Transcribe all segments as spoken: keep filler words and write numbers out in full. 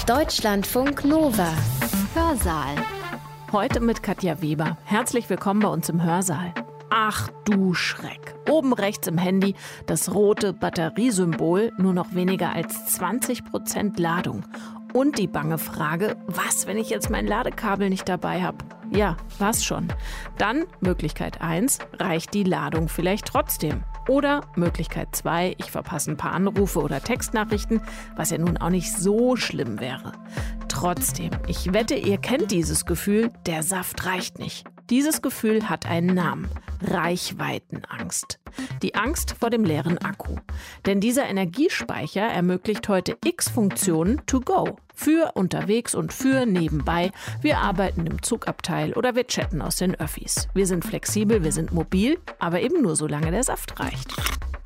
Deutschlandfunk Nova. Hörsaal. Heute mit Katja Weber. Herzlich willkommen bei uns im Hörsaal. Ach du Schreck. Oben rechts im Handy das rote Batteriesymbol, nur noch weniger als zwanzig Prozent Ladung. Und die bange Frage, was, wenn ich jetzt mein Ladekabel nicht dabei habe? Ja, was schon. Dann Möglichkeit eins, reicht die Ladung vielleicht trotzdem. Oder Möglichkeit zwei, ich verpasse ein paar Anrufe oder Textnachrichten, was ja nun auch nicht so schlimm wäre. Trotzdem, ich wette, ihr kennt dieses Gefühl, der Saft reicht nicht. Dieses Gefühl hat einen Namen: Reichweitenangst. Die Angst vor dem leeren Akku. Denn dieser Energiespeicher ermöglicht heute x Funktionen to go. Für unterwegs und für nebenbei. Wir arbeiten im Zugabteil oder wir chatten aus den Öffis. Wir sind flexibel, wir sind mobil, aber eben nur solange der Saft reicht.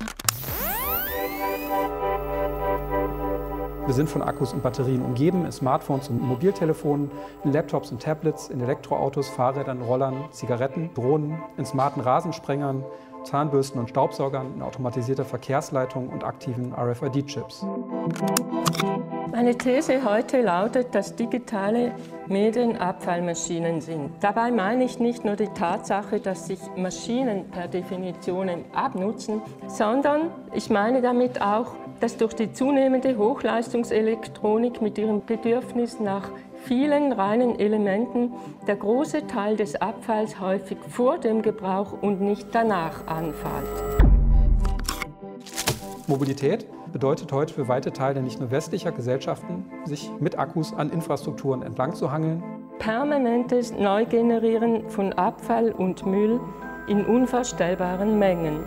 Wir sind von Akkus und Batterien umgeben, in Smartphones und Mobiltelefonen, in Laptops und Tablets, in Elektroautos, Fahrrädern, Rollern, Zigaretten, Drohnen, in smarten Rasensprengern, Zahnbürsten und Staubsaugern, in automatisierter Verkehrsleitung und aktiven R F I D-Chips. Meine These heute lautet, dass digitale Medien Abfallmaschinen sind. Dabei meine ich nicht nur die Tatsache, dass sich Maschinen per Definition abnutzen, sondern ich meine damit auch, dass durch die zunehmende Hochleistungselektronik mit ihrem Bedürfnis nach vielen reinen Elementen der große Teil des Abfalls häufig vor dem Gebrauch und nicht danach anfällt. Mobilität bedeutet heute für weite Teile nicht nur westlicher Gesellschaften, sich mit Akkus an Infrastrukturen entlang zu hangeln. Permanentes Neugenerieren von Abfall und Müll in unvorstellbaren Mengen.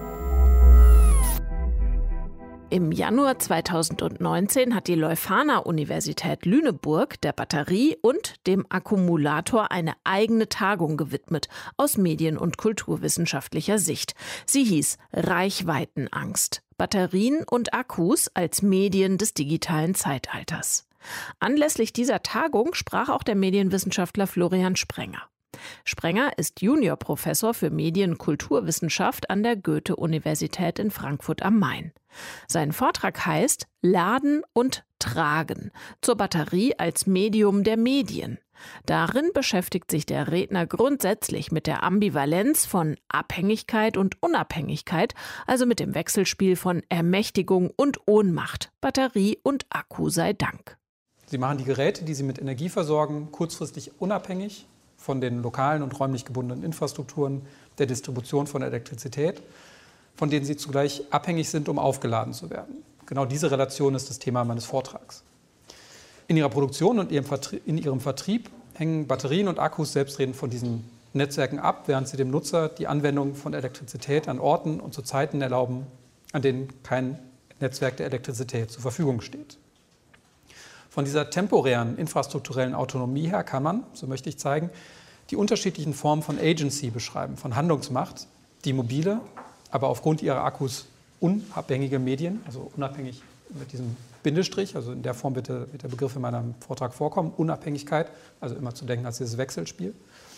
Im Januar zweitausendneunzehn hat die Leuphana-Universität Lüneburg der Batterie und dem Akkumulator eine eigene Tagung gewidmet, aus medien- und kulturwissenschaftlicher Sicht. Sie hieß Reichweitenangst. Batterien und Akkus als Medien des digitalen Zeitalters. Anlässlich dieser Tagung sprach auch der Medienwissenschaftler Florian Sprenger. Sprenger ist Juniorprofessor für Medien- und Kulturwissenschaft an der Goethe-Universität in Frankfurt am Main. Sein Vortrag heißt Laden und Tragen zur Batterie als Medium der Medien. Darin beschäftigt sich der Redner grundsätzlich mit der Ambivalenz von Abhängigkeit und Unabhängigkeit, also mit dem Wechselspiel von Ermächtigung und Ohnmacht, Batterie und Akku sei Dank. Sie machen die Geräte, die Sie mit Energie versorgen, kurzfristig unabhängig von den lokalen und räumlich gebundenen Infrastrukturen der Distribution von Elektrizität, von denen sie zugleich abhängig sind, um aufgeladen zu werden. Genau diese Relation ist das Thema meines Vortrags. In ihrer Produktion und in ihrem Vertrieb hängen Batterien und Akkus selbstredend von diesen Netzwerken ab, während sie dem Nutzer die Anwendung von Elektrizität an Orten und zu Zeiten erlauben, an denen kein Netzwerk der Elektrizität zur Verfügung steht. Von dieser temporären infrastrukturellen Autonomie her kann man, so möchte ich zeigen, die unterschiedlichen Formen von Agency beschreiben, von Handlungsmacht, die mobile, aber aufgrund ihrer Akkus unabhängige Medien, also unabhängig mit diesem Bindestrich, also in der Form wird der, wird der Begriff in meinem Vortrag vorkommen, Unabhängigkeit, also immer zu denken als dieses Wechselspiel,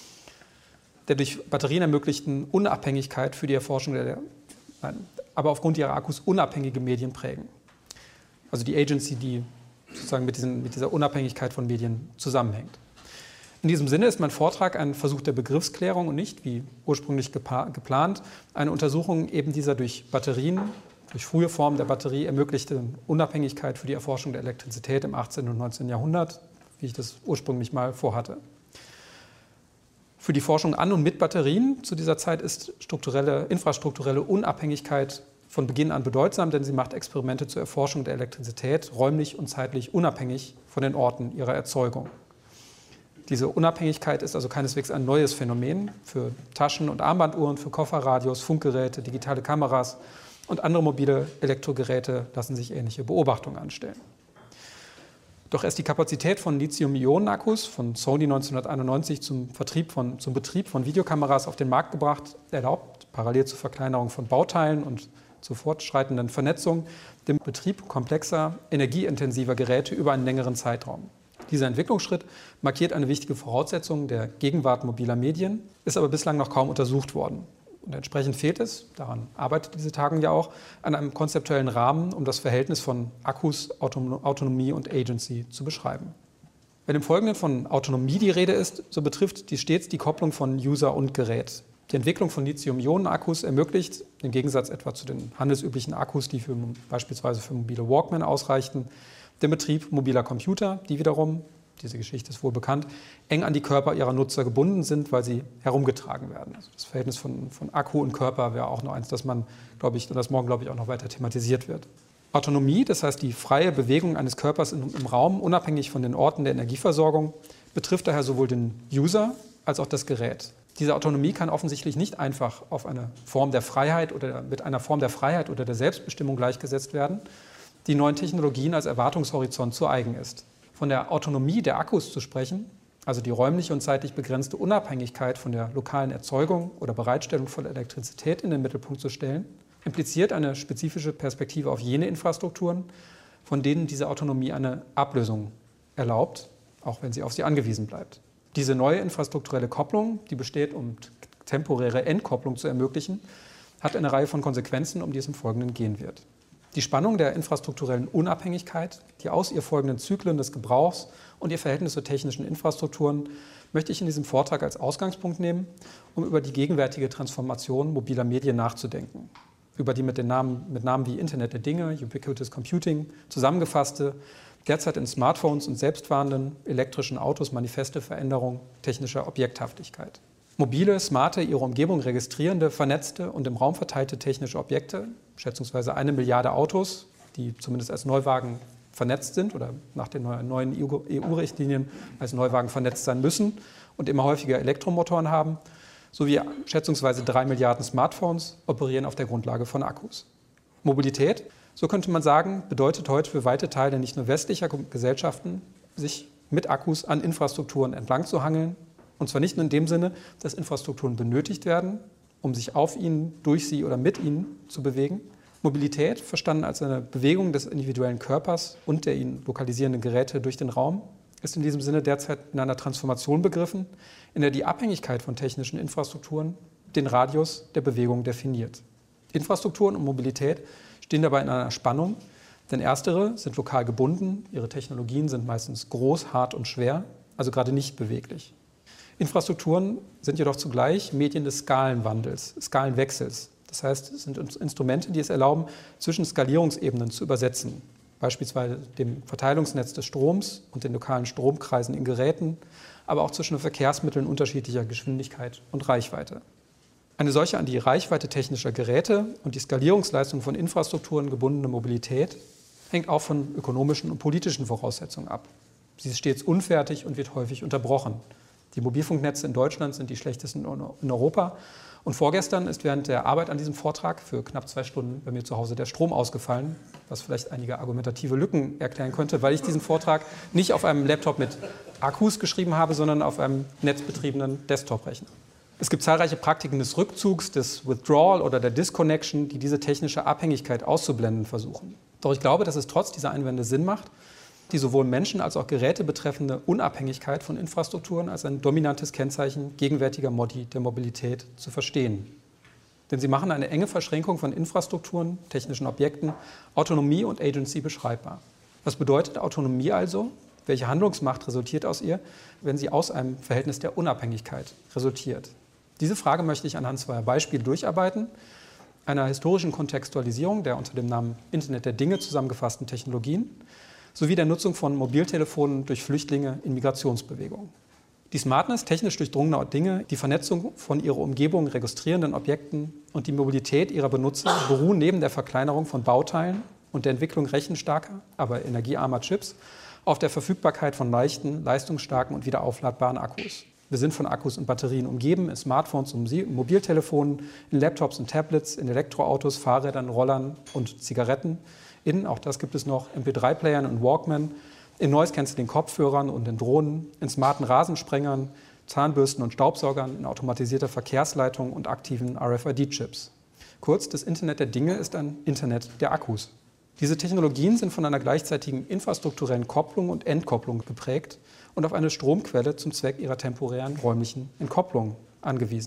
der durch Batterien ermöglichten Unabhängigkeit für die Erforschung der, nein, aber aufgrund ihrer Akkus unabhängige Medien prägen. Also die Agency, die sozusagen mit, diesen, mit dieser Unabhängigkeit von Medien zusammenhängt. In diesem Sinne ist mein Vortrag ein Versuch der Begriffsklärung und nicht, wie ursprünglich gepa- geplant, eine Untersuchung eben dieser durch Batterien, durch frühe Formen der Batterie ermöglichten Unabhängigkeit für die Erforschung der Elektrizität im achtzehnten und neunzehnten Jahrhundert, wie ich das ursprünglich mal vorhatte. Für die Forschung an und mit Batterien zu dieser Zeit ist strukturelle, infrastrukturelle Unabhängigkeit von Beginn an bedeutsam, denn sie macht Experimente zur Erforschung der Elektrizität räumlich und zeitlich unabhängig von den Orten ihrer Erzeugung. Diese Unabhängigkeit ist also keineswegs ein neues Phänomen. Für Taschen- und Armbanduhren, für Kofferradios, Funkgeräte, digitale Kameras und andere mobile Elektrogeräte lassen sich ähnliche Beobachtungen anstellen. Doch erst die Kapazität von Lithium-Ionen-Akkus von Sony neunzehnhunderteinundneunzig zum, Vertrieb von, zum Betrieb von Videokameras auf den Markt gebracht, erlaubt, parallel zur Verkleinerung von Bauteilen und zur fortschreitenden Vernetzung, den Betrieb komplexer, energieintensiver Geräte über einen längeren Zeitraum. Dieser Entwicklungsschritt markiert eine wichtige Voraussetzung der Gegenwart mobiler Medien, ist aber bislang noch kaum untersucht worden. Und entsprechend fehlt es, daran arbeitet diese Tagung ja auch, an einem konzeptuellen Rahmen, um das Verhältnis von Akkus, Auton- Autonomie und Agency zu beschreiben. Wenn im Folgenden von Autonomie die Rede ist, so betrifft dies stets die Kopplung von User und Gerät. Die Entwicklung von Lithium-Ionen-Akkus ermöglicht, im Gegensatz etwa zu den handelsüblichen Akkus, die für, beispielsweise für mobile Walkman ausreichten, den Betrieb mobiler Computer, die wiederum, diese Geschichte ist wohl bekannt, eng an die Körper ihrer Nutzer gebunden sind, weil sie herumgetragen werden. Also das Verhältnis von, von Akku und Körper wäre auch noch eins, das man, glaube ich, und das morgen, glaube ich, auch noch weiter thematisiert wird. Autonomie, das heißt die freie Bewegung eines Körpers im, im Raum, unabhängig von den Orten der Energieversorgung, betrifft daher sowohl den User als auch das Gerät. Diese Autonomie kann offensichtlich nicht einfach auf eine Form der Freiheit oder mit einer Form der Freiheit oder der Selbstbestimmung gleichgesetzt werden, die neuen Technologien als Erwartungshorizont zu eigen ist. Von der Autonomie der Akkus zu sprechen, also die räumlich und zeitlich begrenzte Unabhängigkeit von der lokalen Erzeugung oder Bereitstellung von Elektrizität in den Mittelpunkt zu stellen, impliziert eine spezifische Perspektive auf jene Infrastrukturen, von denen diese Autonomie eine Ablösung erlaubt, auch wenn sie auf sie angewiesen bleibt. Diese neue infrastrukturelle Kopplung, die besteht, um temporäre Entkopplung zu ermöglichen, hat eine Reihe von Konsequenzen, um die es im Folgenden gehen wird. Die Spannung der infrastrukturellen Unabhängigkeit, die aus ihr folgenden Zyklen des Gebrauchs und ihr Verhältnis zu technischen Infrastrukturen möchte ich in diesem Vortrag als Ausgangspunkt nehmen, um über die gegenwärtige Transformation mobiler Medien nachzudenken. Über die mit, den Namen, mit Namen wie Internet der Dinge, Ubiquitous Computing zusammengefasste, derzeit in Smartphones und selbstfahrenden elektrischen Autos manifeste Veränderung technischer Objekthaftigkeit. Mobile, smarte, ihre Umgebung registrierende, vernetzte und im Raum verteilte technische Objekte, schätzungsweise eine Milliarde Autos, die zumindest als Neuwagen vernetzt sind oder nach den neuen E U-Richtlinien als Neuwagen vernetzt sein müssen und immer häufiger Elektromotoren haben, sowie schätzungsweise drei Milliarden Smartphones operieren auf der Grundlage von Akkus. Mobilität, so könnte man sagen, bedeutet heute für weite Teile nicht nur westlicher Gesellschaften, sich mit Akkus an Infrastrukturen entlang zu hangeln. Und zwar nicht nur in dem Sinne, dass Infrastrukturen benötigt werden, um sich auf ihnen, durch sie oder mit ihnen zu bewegen. Mobilität, verstanden als eine Bewegung des individuellen Körpers und der ihn lokalisierenden Geräte durch den Raum, ist in diesem Sinne derzeit in einer Transformation begriffen, in der die Abhängigkeit von technischen Infrastrukturen den Radius der Bewegung definiert. Infrastrukturen und Mobilität stehen dabei in einer Spannung, denn erstere sind lokal gebunden, ihre Technologien sind meistens groß, hart und schwer, also gerade nicht beweglich. Infrastrukturen sind jedoch zugleich Medien des Skalenwandels, Skalenwechsels. Das heißt, es sind Instrumente, die es erlauben, zwischen Skalierungsebenen zu übersetzen, beispielsweise dem Verteilungsnetz des Stroms und den lokalen Stromkreisen in Geräten, aber auch zwischen Verkehrsmitteln unterschiedlicher Geschwindigkeit und Reichweite. Eine solche an die Reichweite technischer Geräte und die Skalierungsleistung von Infrastrukturen gebundene Mobilität hängt auch von ökonomischen und politischen Voraussetzungen ab. Sie ist stets unfertig und wird häufig unterbrochen. Die Mobilfunknetze in Deutschland sind die schlechtesten in Europa. Und vorgestern ist während der Arbeit an diesem Vortrag für knapp zwei Stunden bei mir zu Hause der Strom ausgefallen, was vielleicht einige argumentative Lücken erklären könnte, weil ich diesen Vortrag nicht auf einem Laptop mit Akkus geschrieben habe, sondern auf einem netzbetriebenen Desktop-Rechner. Es gibt zahlreiche Praktiken des Rückzugs, des Withdrawal oder der Disconnection, die diese technische Abhängigkeit auszublenden versuchen. Doch ich glaube, dass es trotz dieser Einwände Sinn macht, die sowohl Menschen als auch Geräte betreffende Unabhängigkeit von Infrastrukturen als ein dominantes Kennzeichen gegenwärtiger Modi der Mobilität zu verstehen. Denn sie machen eine enge Verschränkung von Infrastrukturen, technischen Objekten, Autonomie und Agency beschreibbar. Was bedeutet Autonomie also? Welche Handlungsmacht resultiert aus ihr, wenn sie aus einem Verhältnis der Unabhängigkeit resultiert? Diese Frage möchte ich anhand zweier Beispiele durcharbeiten, einer historischen Kontextualisierung der unter dem Namen Internet der Dinge zusammengefassten Technologien sowie der Nutzung von Mobiltelefonen durch Flüchtlinge in Migrationsbewegungen. Die Smartness technisch durchdrungener Dinge, die Vernetzung von ihrer Umgebung registrierenden Objekten und die Mobilität ihrer Benutzer beruhen neben der Verkleinerung von Bauteilen und der Entwicklung rechenstarker, aber energiearmer Chips auf der Verfügbarkeit von leichten, leistungsstarken und wieder aufladbaren Akkus. Wir sind von Akkus und Batterien umgeben, in Smartphones und Mobiltelefonen, in Laptops und Tablets, in Elektroautos, Fahrrädern, Rollern und Zigaretten, in, auch das gibt es noch, M P drei Playern und Walkman, in Noise-Canceling-Kopfhörern und in Drohnen, in smarten Rasensprengern, Zahnbürsten und Staubsaugern, in automatisierter Verkehrsleitung und aktiven R F I D-Chips. Kurz, das Internet der Dinge ist ein Internet der Akkus. Diese Technologien sind von einer gleichzeitigen infrastrukturellen Kopplung und Entkopplung geprägt und auf eine Stromquelle zum Zweck ihrer temporären räumlichen Entkopplung angewiesen.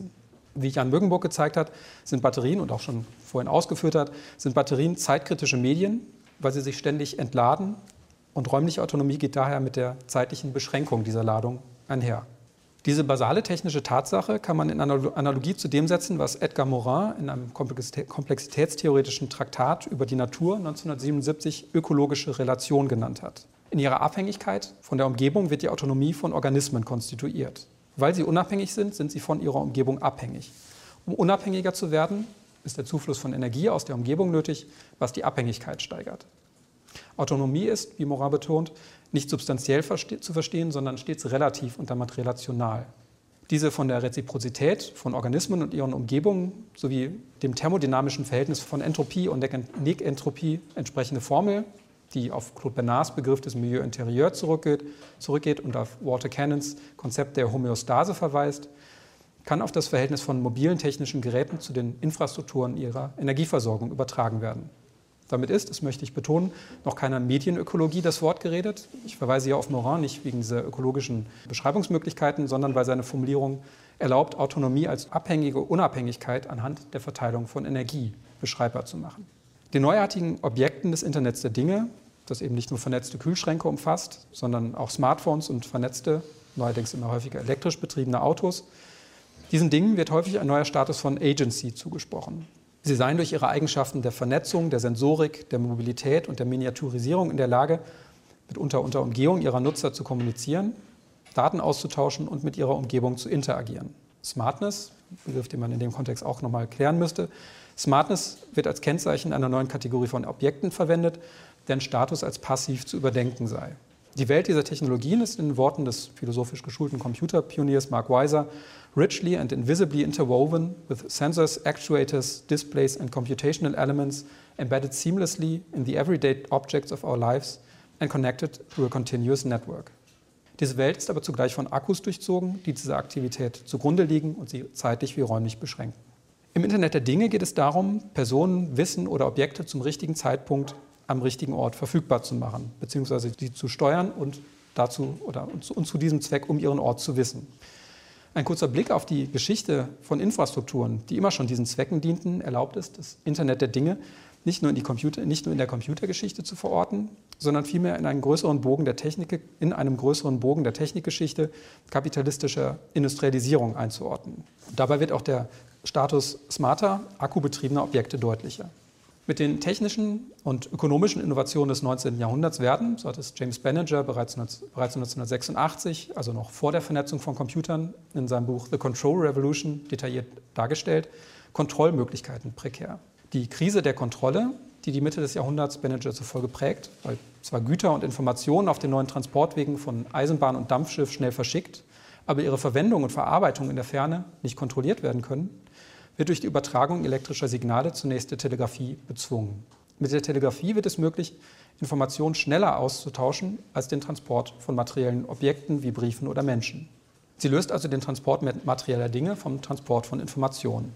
Wie Jan Mückenburg gezeigt hat, sind Batterien, und auch schon vorhin ausgeführt hat, sind Batterien zeitkritische Medien, weil sie sich ständig entladen. Und räumliche Autonomie geht daher mit der zeitlichen Beschränkung dieser Ladung einher. Diese basale technische Tatsache kann man in Analogie zu dem setzen, was Edgar Morin in einem komplexitätstheoretischen Traktat über die Natur neunzehnhundertsiebenundsiebzig ökologische Relation genannt hat. In ihrer Abhängigkeit von der Umgebung wird die Autonomie von Organismen konstituiert. Weil sie unabhängig sind, sind sie von ihrer Umgebung abhängig. Um unabhängiger zu werden, ist der Zufluss von Energie aus der Umgebung nötig, was die Abhängigkeit steigert. Autonomie ist, wie Morin betont, nicht substanziell zu verstehen, sondern stets relativ und damit relational. Diese von der Reziprozität von Organismen und ihren Umgebungen sowie dem thermodynamischen Verhältnis von Entropie und Negentropie entsprechende Formel, die auf Claude Bernards Begriff des Milieu intérieur zurückgeht, zurückgeht und auf Walter Cannons Konzept der Homöostase verweist, kann auf das Verhältnis von mobilen technischen Geräten zu den Infrastrukturen ihrer Energieversorgung übertragen werden. Damit ist, das möchte ich betonen, noch keiner Medienökologie das Wort geredet. Ich verweise hier auf Morin nicht wegen dieser ökologischen Beschreibungsmöglichkeiten, sondern weil seine Formulierung erlaubt, Autonomie als abhängige Unabhängigkeit anhand der Verteilung von Energie beschreibbar zu machen. Den neuartigen Objekten des Internets der Dinge, das eben nicht nur vernetzte Kühlschränke umfasst, sondern auch Smartphones und vernetzte, neuerdings immer häufiger elektrisch betriebene Autos, diesen Dingen wird häufig ein neuer Status von Agency zugesprochen. Sie seien durch ihre Eigenschaften der Vernetzung, der Sensorik, der Mobilität und der Miniaturisierung in der Lage, mitunter unter Umgehung ihrer Nutzer zu kommunizieren, Daten auszutauschen und mit ihrer Umgebung zu interagieren. Smartness, Begriff, den man in dem Kontext auch nochmal klären müsste, Smartness wird als Kennzeichen einer neuen Kategorie von Objekten verwendet, deren Status als passiv zu überdenken sei. Die Welt dieser Technologien ist in den Worten des philosophisch geschulten Computerpioniers Mark Weiser richly and invisibly interwoven with sensors, actuators, displays and computational elements embedded seamlessly in the everyday objects of our lives and connected through a continuous network. Diese Welt ist aber zugleich von Akkus durchzogen, die dieser Aktivität zugrunde liegen und sie zeitlich wie räumlich beschränken. Im Internet der Dinge geht es darum, Personen, Wissen oder Objekte zum richtigen Zeitpunkt am richtigen Ort verfügbar zu machen, beziehungsweise sie zu steuern und, dazu, oder, und, zu, und zu diesem Zweck, um ihren Ort zu wissen. Ein kurzer Blick auf die Geschichte von Infrastrukturen, die immer schon diesen Zwecken dienten, erlaubt es, das Internet der Dinge nicht nur in, die Computer, nicht nur in der Computergeschichte zu verorten, sondern vielmehr in einem größeren Bogen der Technik, in einem größeren Bogen der Technikgeschichte kapitalistischer Industrialisierung einzuordnen. Und dabei wird auch der Status smarter, akkubetriebener Objekte deutlicher. Mit den technischen und ökonomischen Innovationen des neunzehnten Jahrhunderts werden, so hat es James Banniger bereits neunzehnhundertsechsundachtzig, also noch vor der Vernetzung von Computern, in seinem Buch The Control Revolution detailliert dargestellt, Kontrollmöglichkeiten prekär. Die Krise der Kontrolle, die die Mitte des Jahrhunderts Banniger zufolge prägt, weil zwar Güter und Informationen auf den neuen Transportwegen von Eisenbahn und Dampfschiff schnell verschickt, aber ihre Verwendung und Verarbeitung in der Ferne nicht kontrolliert werden können, wird durch die Übertragung elektrischer Signale zunächst der Telegrafie bezwungen. Mit der Telegrafie wird es möglich, Informationen schneller auszutauschen als den Transport von materiellen Objekten wie Briefen oder Menschen. Sie löst also den Transport materieller Dinge vom Transport von Informationen.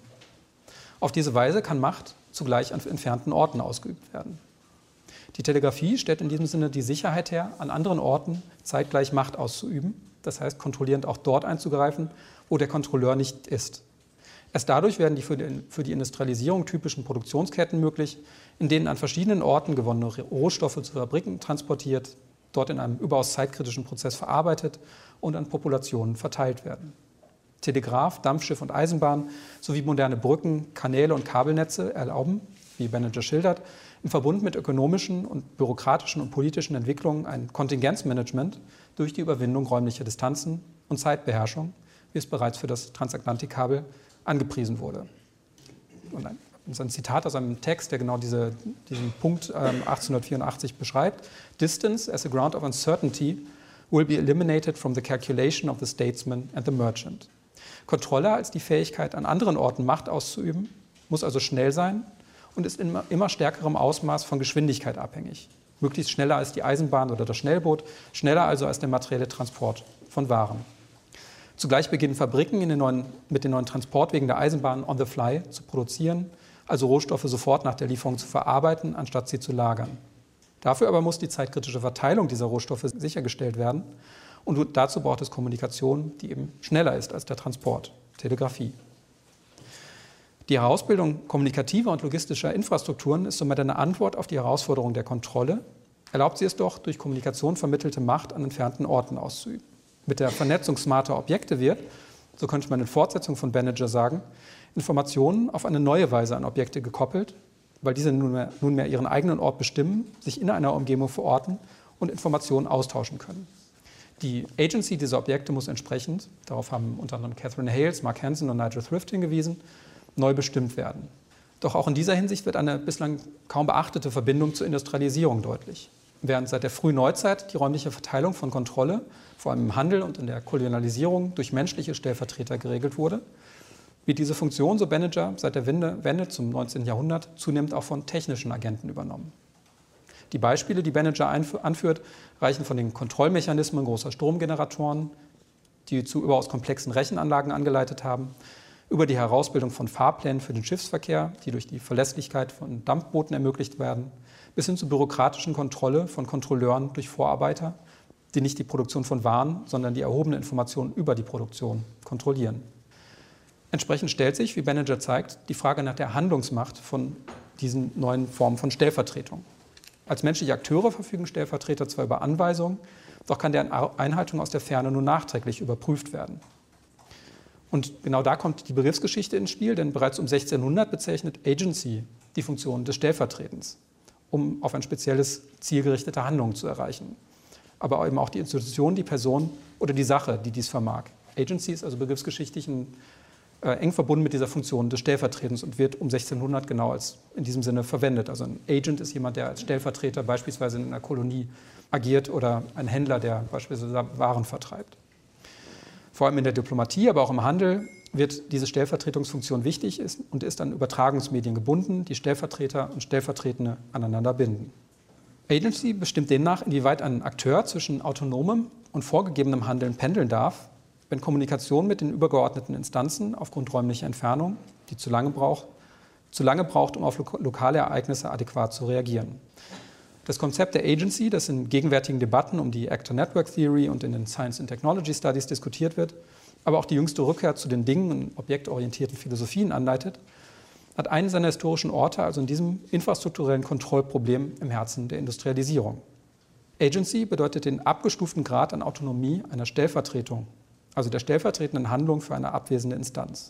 Auf diese Weise kann Macht zugleich an entfernten Orten ausgeübt werden. Die Telegrafie stellt in diesem Sinne die Sicherheit her, an anderen Orten zeitgleich Macht auszuüben, das heißt kontrollierend auch dort einzugreifen, wo der Kontrolleur nicht ist. Erst dadurch werden die für, die für die Industrialisierung typischen Produktionsketten möglich, in denen an verschiedenen Orten gewonnene Rohstoffe zu Fabriken transportiert, dort in einem überaus zeitkritischen Prozess verarbeitet und an Populationen verteilt werden. Telegraph, Dampfschiff und Eisenbahn sowie moderne Brücken, Kanäle und Kabelnetze erlauben, wie Banniger schildert, im Verbund mit ökonomischen und bürokratischen und politischen Entwicklungen ein Kontingenzmanagement durch die Überwindung räumlicher Distanzen und Zeitbeherrschung, wie es bereits für das Transatlantikkabel angepriesen wurde. Und ein, das ist ein Zitat aus einem Text, der genau diese, diesen Punkt ähm, achtzehnhundertvierundachtzig beschreibt. Distance as a ground of uncertainty will be eliminated from the calculation of the statesman and the merchant. Kontrolle als die Fähigkeit, an anderen Orten Macht auszuüben, muss also schnell sein und ist in immer, immer stärkerem Ausmaß von Geschwindigkeit abhängig. Möglichst schneller als die Eisenbahn oder das Schnellboot, schneller also als der materielle Transport von Waren. Zugleich beginnen Fabriken in den neuen, mit den neuen Transportwegen der Eisenbahn on the fly zu produzieren, also Rohstoffe sofort nach der Lieferung zu verarbeiten, anstatt sie zu lagern. Dafür aber muss die zeitkritische Verteilung dieser Rohstoffe sichergestellt werden und dazu braucht es Kommunikation, die eben schneller ist als der Transport, Telegrafie. Die Herausbildung kommunikativer und logistischer Infrastrukturen ist somit eine Antwort auf die Herausforderung der Kontrolle, erlaubt sie es doch, durch Kommunikation vermittelte Macht an entfernten Orten auszuüben. Mit der Vernetzung smarter Objekte wird, so könnte man in Fortsetzung von Banniger sagen, Informationen auf eine neue Weise an Objekte gekoppelt, weil diese nunmehr, nunmehr ihren eigenen Ort bestimmen, sich in einer Umgebung verorten und Informationen austauschen können. Die Agency dieser Objekte muss entsprechend, darauf haben unter anderem Catherine Hales, Mark Hansen und Nigel Thrift hingewiesen, neu bestimmt werden. Doch auch in dieser Hinsicht wird eine bislang kaum beachtete Verbindung zur Industrialisierung deutlich. Während seit der frühen Neuzeit die räumliche Verteilung von Kontrolle, vor allem im Handel und in der Kolonialisierung, durch menschliche Stellvertreter geregelt wurde, wird diese Funktion, so Banniger, seit der Wende, Wende zum neunzehnten Jahrhundert zunehmend auch von technischen Agenten übernommen. Die Beispiele, die Banniger anführt, reichen von den Kontrollmechanismen großer Stromgeneratoren, die zu überaus komplexen Rechenanlagen angeleitet haben, über die Herausbildung von Fahrplänen für den Schiffsverkehr, die durch die Verlässlichkeit von Dampfbooten ermöglicht werden, bis hin zur bürokratischen Kontrolle von Kontrolleuren durch Vorarbeiter, die nicht die Produktion von Waren, sondern die erhobene Information über die Produktion kontrollieren. Entsprechend stellt sich, wie Banniger zeigt, die Frage nach der Handlungsmacht von diesen neuen Formen von Stellvertretung. Als menschliche Akteure verfügen Stellvertreter zwar über Anweisungen, doch kann deren Einhaltung aus der Ferne nur nachträglich überprüft werden. Und genau da kommt die Begriffsgeschichte ins Spiel, denn bereits um sechzehnhundert bezeichnet Agency die Funktion des Stellvertretens, um auf ein spezielles zielgerichtete Handlungen zu erreichen. Aber eben auch die Institution, die Person oder die Sache, die dies vermag. Agency ist also begriffsgeschichtlich ein, äh, eng verbunden mit dieser Funktion des Stellvertretens und wird um sechzehnhundert genau als in diesem Sinne verwendet. Also ein Agent ist jemand, der als Stellvertreter beispielsweise in einer Kolonie agiert oder ein Händler, der beispielsweise Waren vertreibt. Vor allem in der Diplomatie, aber auch im Handel wird diese Stellvertretungsfunktion wichtig und ist an Übertragungsmedien gebunden, die Stellvertreter und Stellvertretende aneinander binden. Agency bestimmt demnach, inwieweit ein Akteur zwischen autonomem und vorgegebenem Handeln pendeln darf, wenn Kommunikation mit den übergeordneten Instanzen aufgrund räumlicher Entfernung, die zu lange braucht, zu lange braucht, um auf lo- lokale Ereignisse adäquat zu reagieren. Das Konzept der Agency, das in gegenwärtigen Debatten um die Actor Network Theory und in den Science and Technology Studies diskutiert wird, aber auch die jüngste Rückkehr zu den Dingen und objektorientierten Philosophien anleitet, hat einen seiner historischen Orte, also in diesem infrastrukturellen Kontrollproblem im Herzen der Industrialisierung. Agency bedeutet den abgestuften Grad an Autonomie einer Stellvertretung, also der stellvertretenden Handlung für eine abwesende Instanz.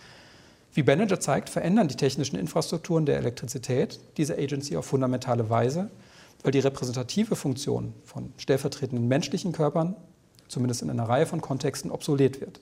Wie Banniger zeigt, verändern die technischen Infrastrukturen der Elektrizität diese Agency auf fundamentale Weise, weil die repräsentative Funktion von stellvertretenden menschlichen Körpern, zumindest in einer Reihe von Kontexten, obsolet wird.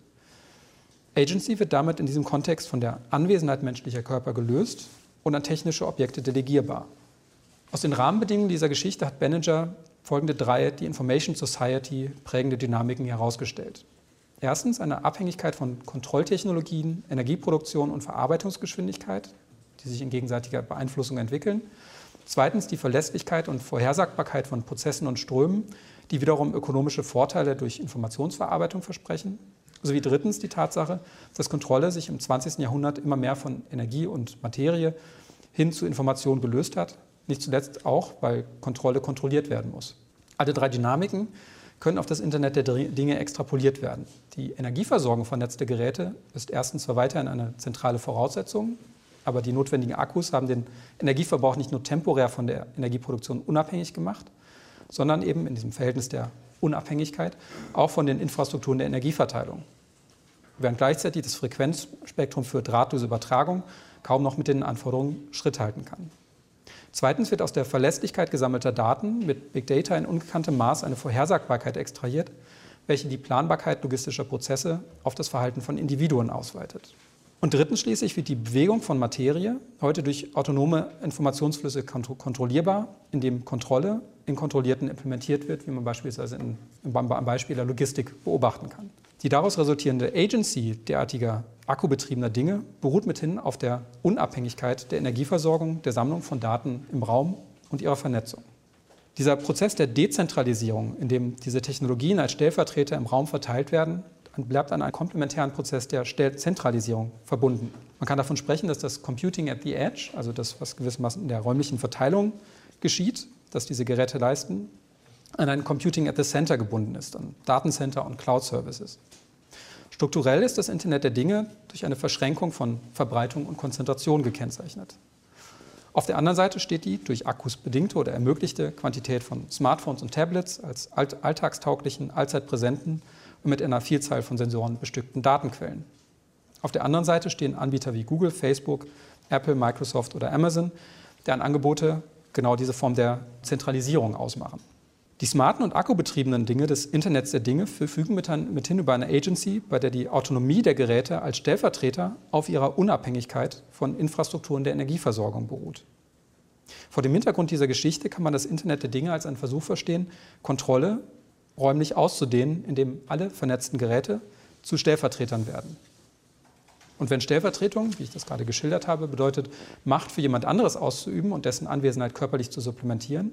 Agency wird damit in diesem Kontext von der Anwesenheit menschlicher Körper gelöst und an technische Objekte delegierbar. Aus den Rahmenbedingungen dieser Geschichte hat Banniger folgende drei die Information Society prägende Dynamiken herausgestellt. Erstens eine Abhängigkeit von Kontrolltechnologien, Energieproduktion und Verarbeitungsgeschwindigkeit, die sich in gegenseitiger Beeinflussung entwickeln. Zweitens die Verlässlichkeit und Vorhersagbarkeit von Prozessen und Strömen, die wiederum ökonomische Vorteile durch Informationsverarbeitung versprechen. Sowie drittens die Tatsache, dass Kontrolle sich im zwanzigsten Jahrhundert immer mehr von Energie und Materie hin zu Information gelöst hat. Nicht zuletzt auch, weil Kontrolle kontrolliert werden muss. Alle drei Dynamiken können auf das Internet der Dinge extrapoliert werden. Die Energieversorgung vernetzter Geräte ist erstens zwar weiterhin eine zentrale Voraussetzung, aber die notwendigen Akkus haben den Energieverbrauch nicht nur temporär von der Energieproduktion unabhängig gemacht, sondern eben in diesem Verhältnis der Unabhängigkeit auch von den Infrastrukturen der Energieverteilung. Während gleichzeitig das Frequenzspektrum für drahtlose Übertragung kaum noch mit den Anforderungen Schritt halten kann. Zweitens wird aus der Verlässlichkeit gesammelter Daten mit Big Data in ungekanntem Maß eine Vorhersagbarkeit extrahiert, welche die Planbarkeit logistischer Prozesse auf das Verhalten von Individuen ausweitet. Und drittens schließlich wird die Bewegung von Materie heute durch autonome Informationsflüsse kont- kontrollierbar, indem Kontrolle in Kontrollierten implementiert wird, wie man beispielsweise in, im Beispiel der Logistik beobachten kann. Die daraus resultierende Agency derartiger akkubetriebener Dinge beruht mithin auf der Unabhängigkeit der Energieversorgung, der Sammlung von Daten im Raum und ihrer Vernetzung. Dieser Prozess der Dezentralisierung, in dem diese Technologien als Stellvertreter im Raum verteilt werden, bleibt an einen komplementären Prozess der Zentralisierung verbunden. Man kann davon sprechen, dass das Computing at the Edge, also das, was gewissermaßen in der räumlichen Verteilung geschieht, dass diese Geräte leisten, an ein Computing at the Center gebunden ist, an Datencenter und Cloud-Services. Strukturell ist das Internet der Dinge durch eine Verschränkung von Verbreitung und Konzentration gekennzeichnet. Auf der anderen Seite steht die durch Akkus bedingte oder ermöglichte Quantität von Smartphones und Tablets als alltagstauglichen, allzeit präsenten und mit einer Vielzahl von Sensoren bestückten Datenquellen. Auf der anderen Seite stehen Anbieter wie Google, Facebook, Apple, Microsoft oder Amazon, deren Angebote genau diese Form der Zentralisierung ausmachen. Die smarten und akkubetriebenen Dinge des Internets der Dinge verfügen mithin über eine Agency, bei der die Autonomie der Geräte als Stellvertreter auf ihrer Unabhängigkeit von Infrastrukturen der Energieversorgung beruht. Vor dem Hintergrund dieser Geschichte kann man das Internet der Dinge als einen Versuch verstehen, Kontrolle räumlich auszudehnen, indem alle vernetzten Geräte zu Stellvertretern werden. Und wenn Stellvertretung, wie ich das gerade geschildert habe, bedeutet, Macht für jemand anderes auszuüben und dessen Anwesenheit körperlich zu supplementieren,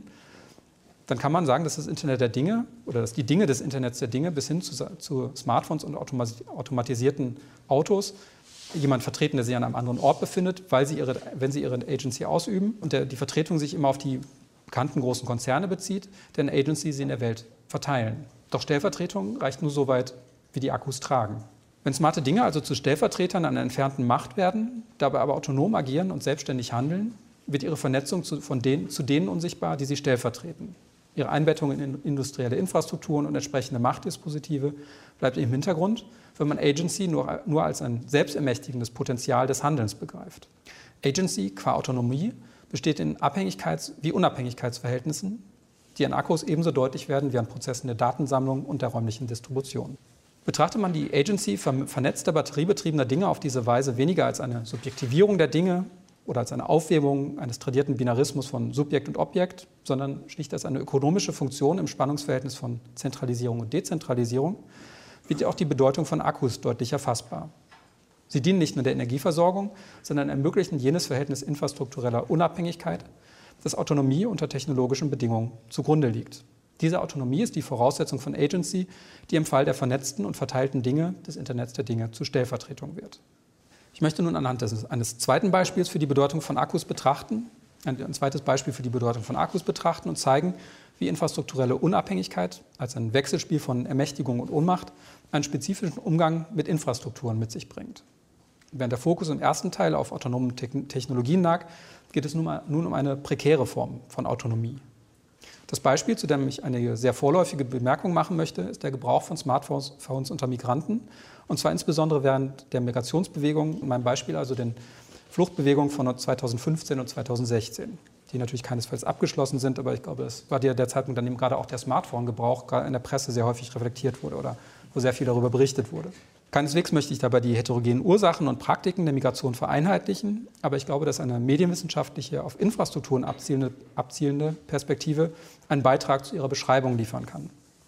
dann kann man sagen, dass das Internet der Dinge oder dass die Dinge des Internets der Dinge bis hin zu, zu Smartphones und automatisierten Autos jemand vertreten, der sich an einem anderen Ort befindet, weil sie ihre, wenn sie ihre Agency ausüben und der, die Vertretung sich immer auf die bekannten großen Konzerne bezieht, deren Agency sie in der Welt verteilen. Doch Stellvertretung reicht nur so weit, wie die Akkus tragen. Wenn smarte Dinge also zu Stellvertretern einer entfernten Macht werden, dabei aber autonom agieren und selbstständig handeln, wird ihre Vernetzung zu, von denen, zu denen unsichtbar, die sie stellvertreten. Ihre Einbettung in industrielle Infrastrukturen und entsprechende Machtdispositive bleibt im Hintergrund, wenn man Agency nur, nur als ein selbstermächtigendes Potenzial des Handelns begreift. Agency qua Autonomie besteht in Abhängigkeits- wie Unabhängigkeitsverhältnissen, die an Akkus ebenso deutlich werden wie an Prozessen der Datensammlung und der räumlichen Distribution. Betrachtet man die Agency vernetzter, batteriebetriebener Dinge auf diese Weise weniger als eine Subjektivierung der Dinge oder als eine Aufhebung eines tradierten Binarismus von Subjekt und Objekt, sondern schlicht als eine ökonomische Funktion im Spannungsverhältnis von Zentralisierung und Dezentralisierung, wird auch die Bedeutung von Akkus deutlich erfassbar. Sie dienen nicht nur der Energieversorgung, sondern ermöglichen jenes Verhältnis infrastruktureller Unabhängigkeit, das Autonomie unter technologischen Bedingungen zugrunde liegt. Diese Autonomie ist die Voraussetzung von Agency, die im Fall der vernetzten und verteilten Dinge des Internets der Dinge zur Stellvertretung wird. Ich möchte nun anhand des, eines zweiten Beispiels für die Bedeutung von Akkus betrachten, ein, ein zweites Beispiel für die Bedeutung von Akkus betrachten und zeigen, wie infrastrukturelle Unabhängigkeit als ein Wechselspiel von Ermächtigung und Ohnmacht einen spezifischen Umgang mit Infrastrukturen mit sich bringt. Während der Fokus im ersten Teil auf autonomen Te- Technologien lag, geht es nun, mal, nun um eine prekäre Form von Autonomie. Das Beispiel, zu dem ich eine sehr vorläufige Bemerkung machen möchte, ist der Gebrauch von Smartphones unter Migranten, und zwar insbesondere während der Migrationsbewegung, in meinem Beispiel also den Fluchtbewegungen von zweitausendfünfzehn und zweitausendsechzehn, die natürlich keinesfalls abgeschlossen sind, aber ich glaube, das war der, der Zeitpunkt, an dem gerade auch der Smartphone-Gebrauch gerade in der Presse sehr häufig reflektiert wurde oder wo sehr viel darüber berichtet wurde. Keineswegs möchte ich dabei die heterogenen Ursachen und Praktiken der Migration vereinheitlichen, aber ich glaube, dass eine medienwissenschaftliche, auf Infrastrukturen abzielende, abzielende Perspektive einen Beitrag zu ihrer Beschreibung liefern kann.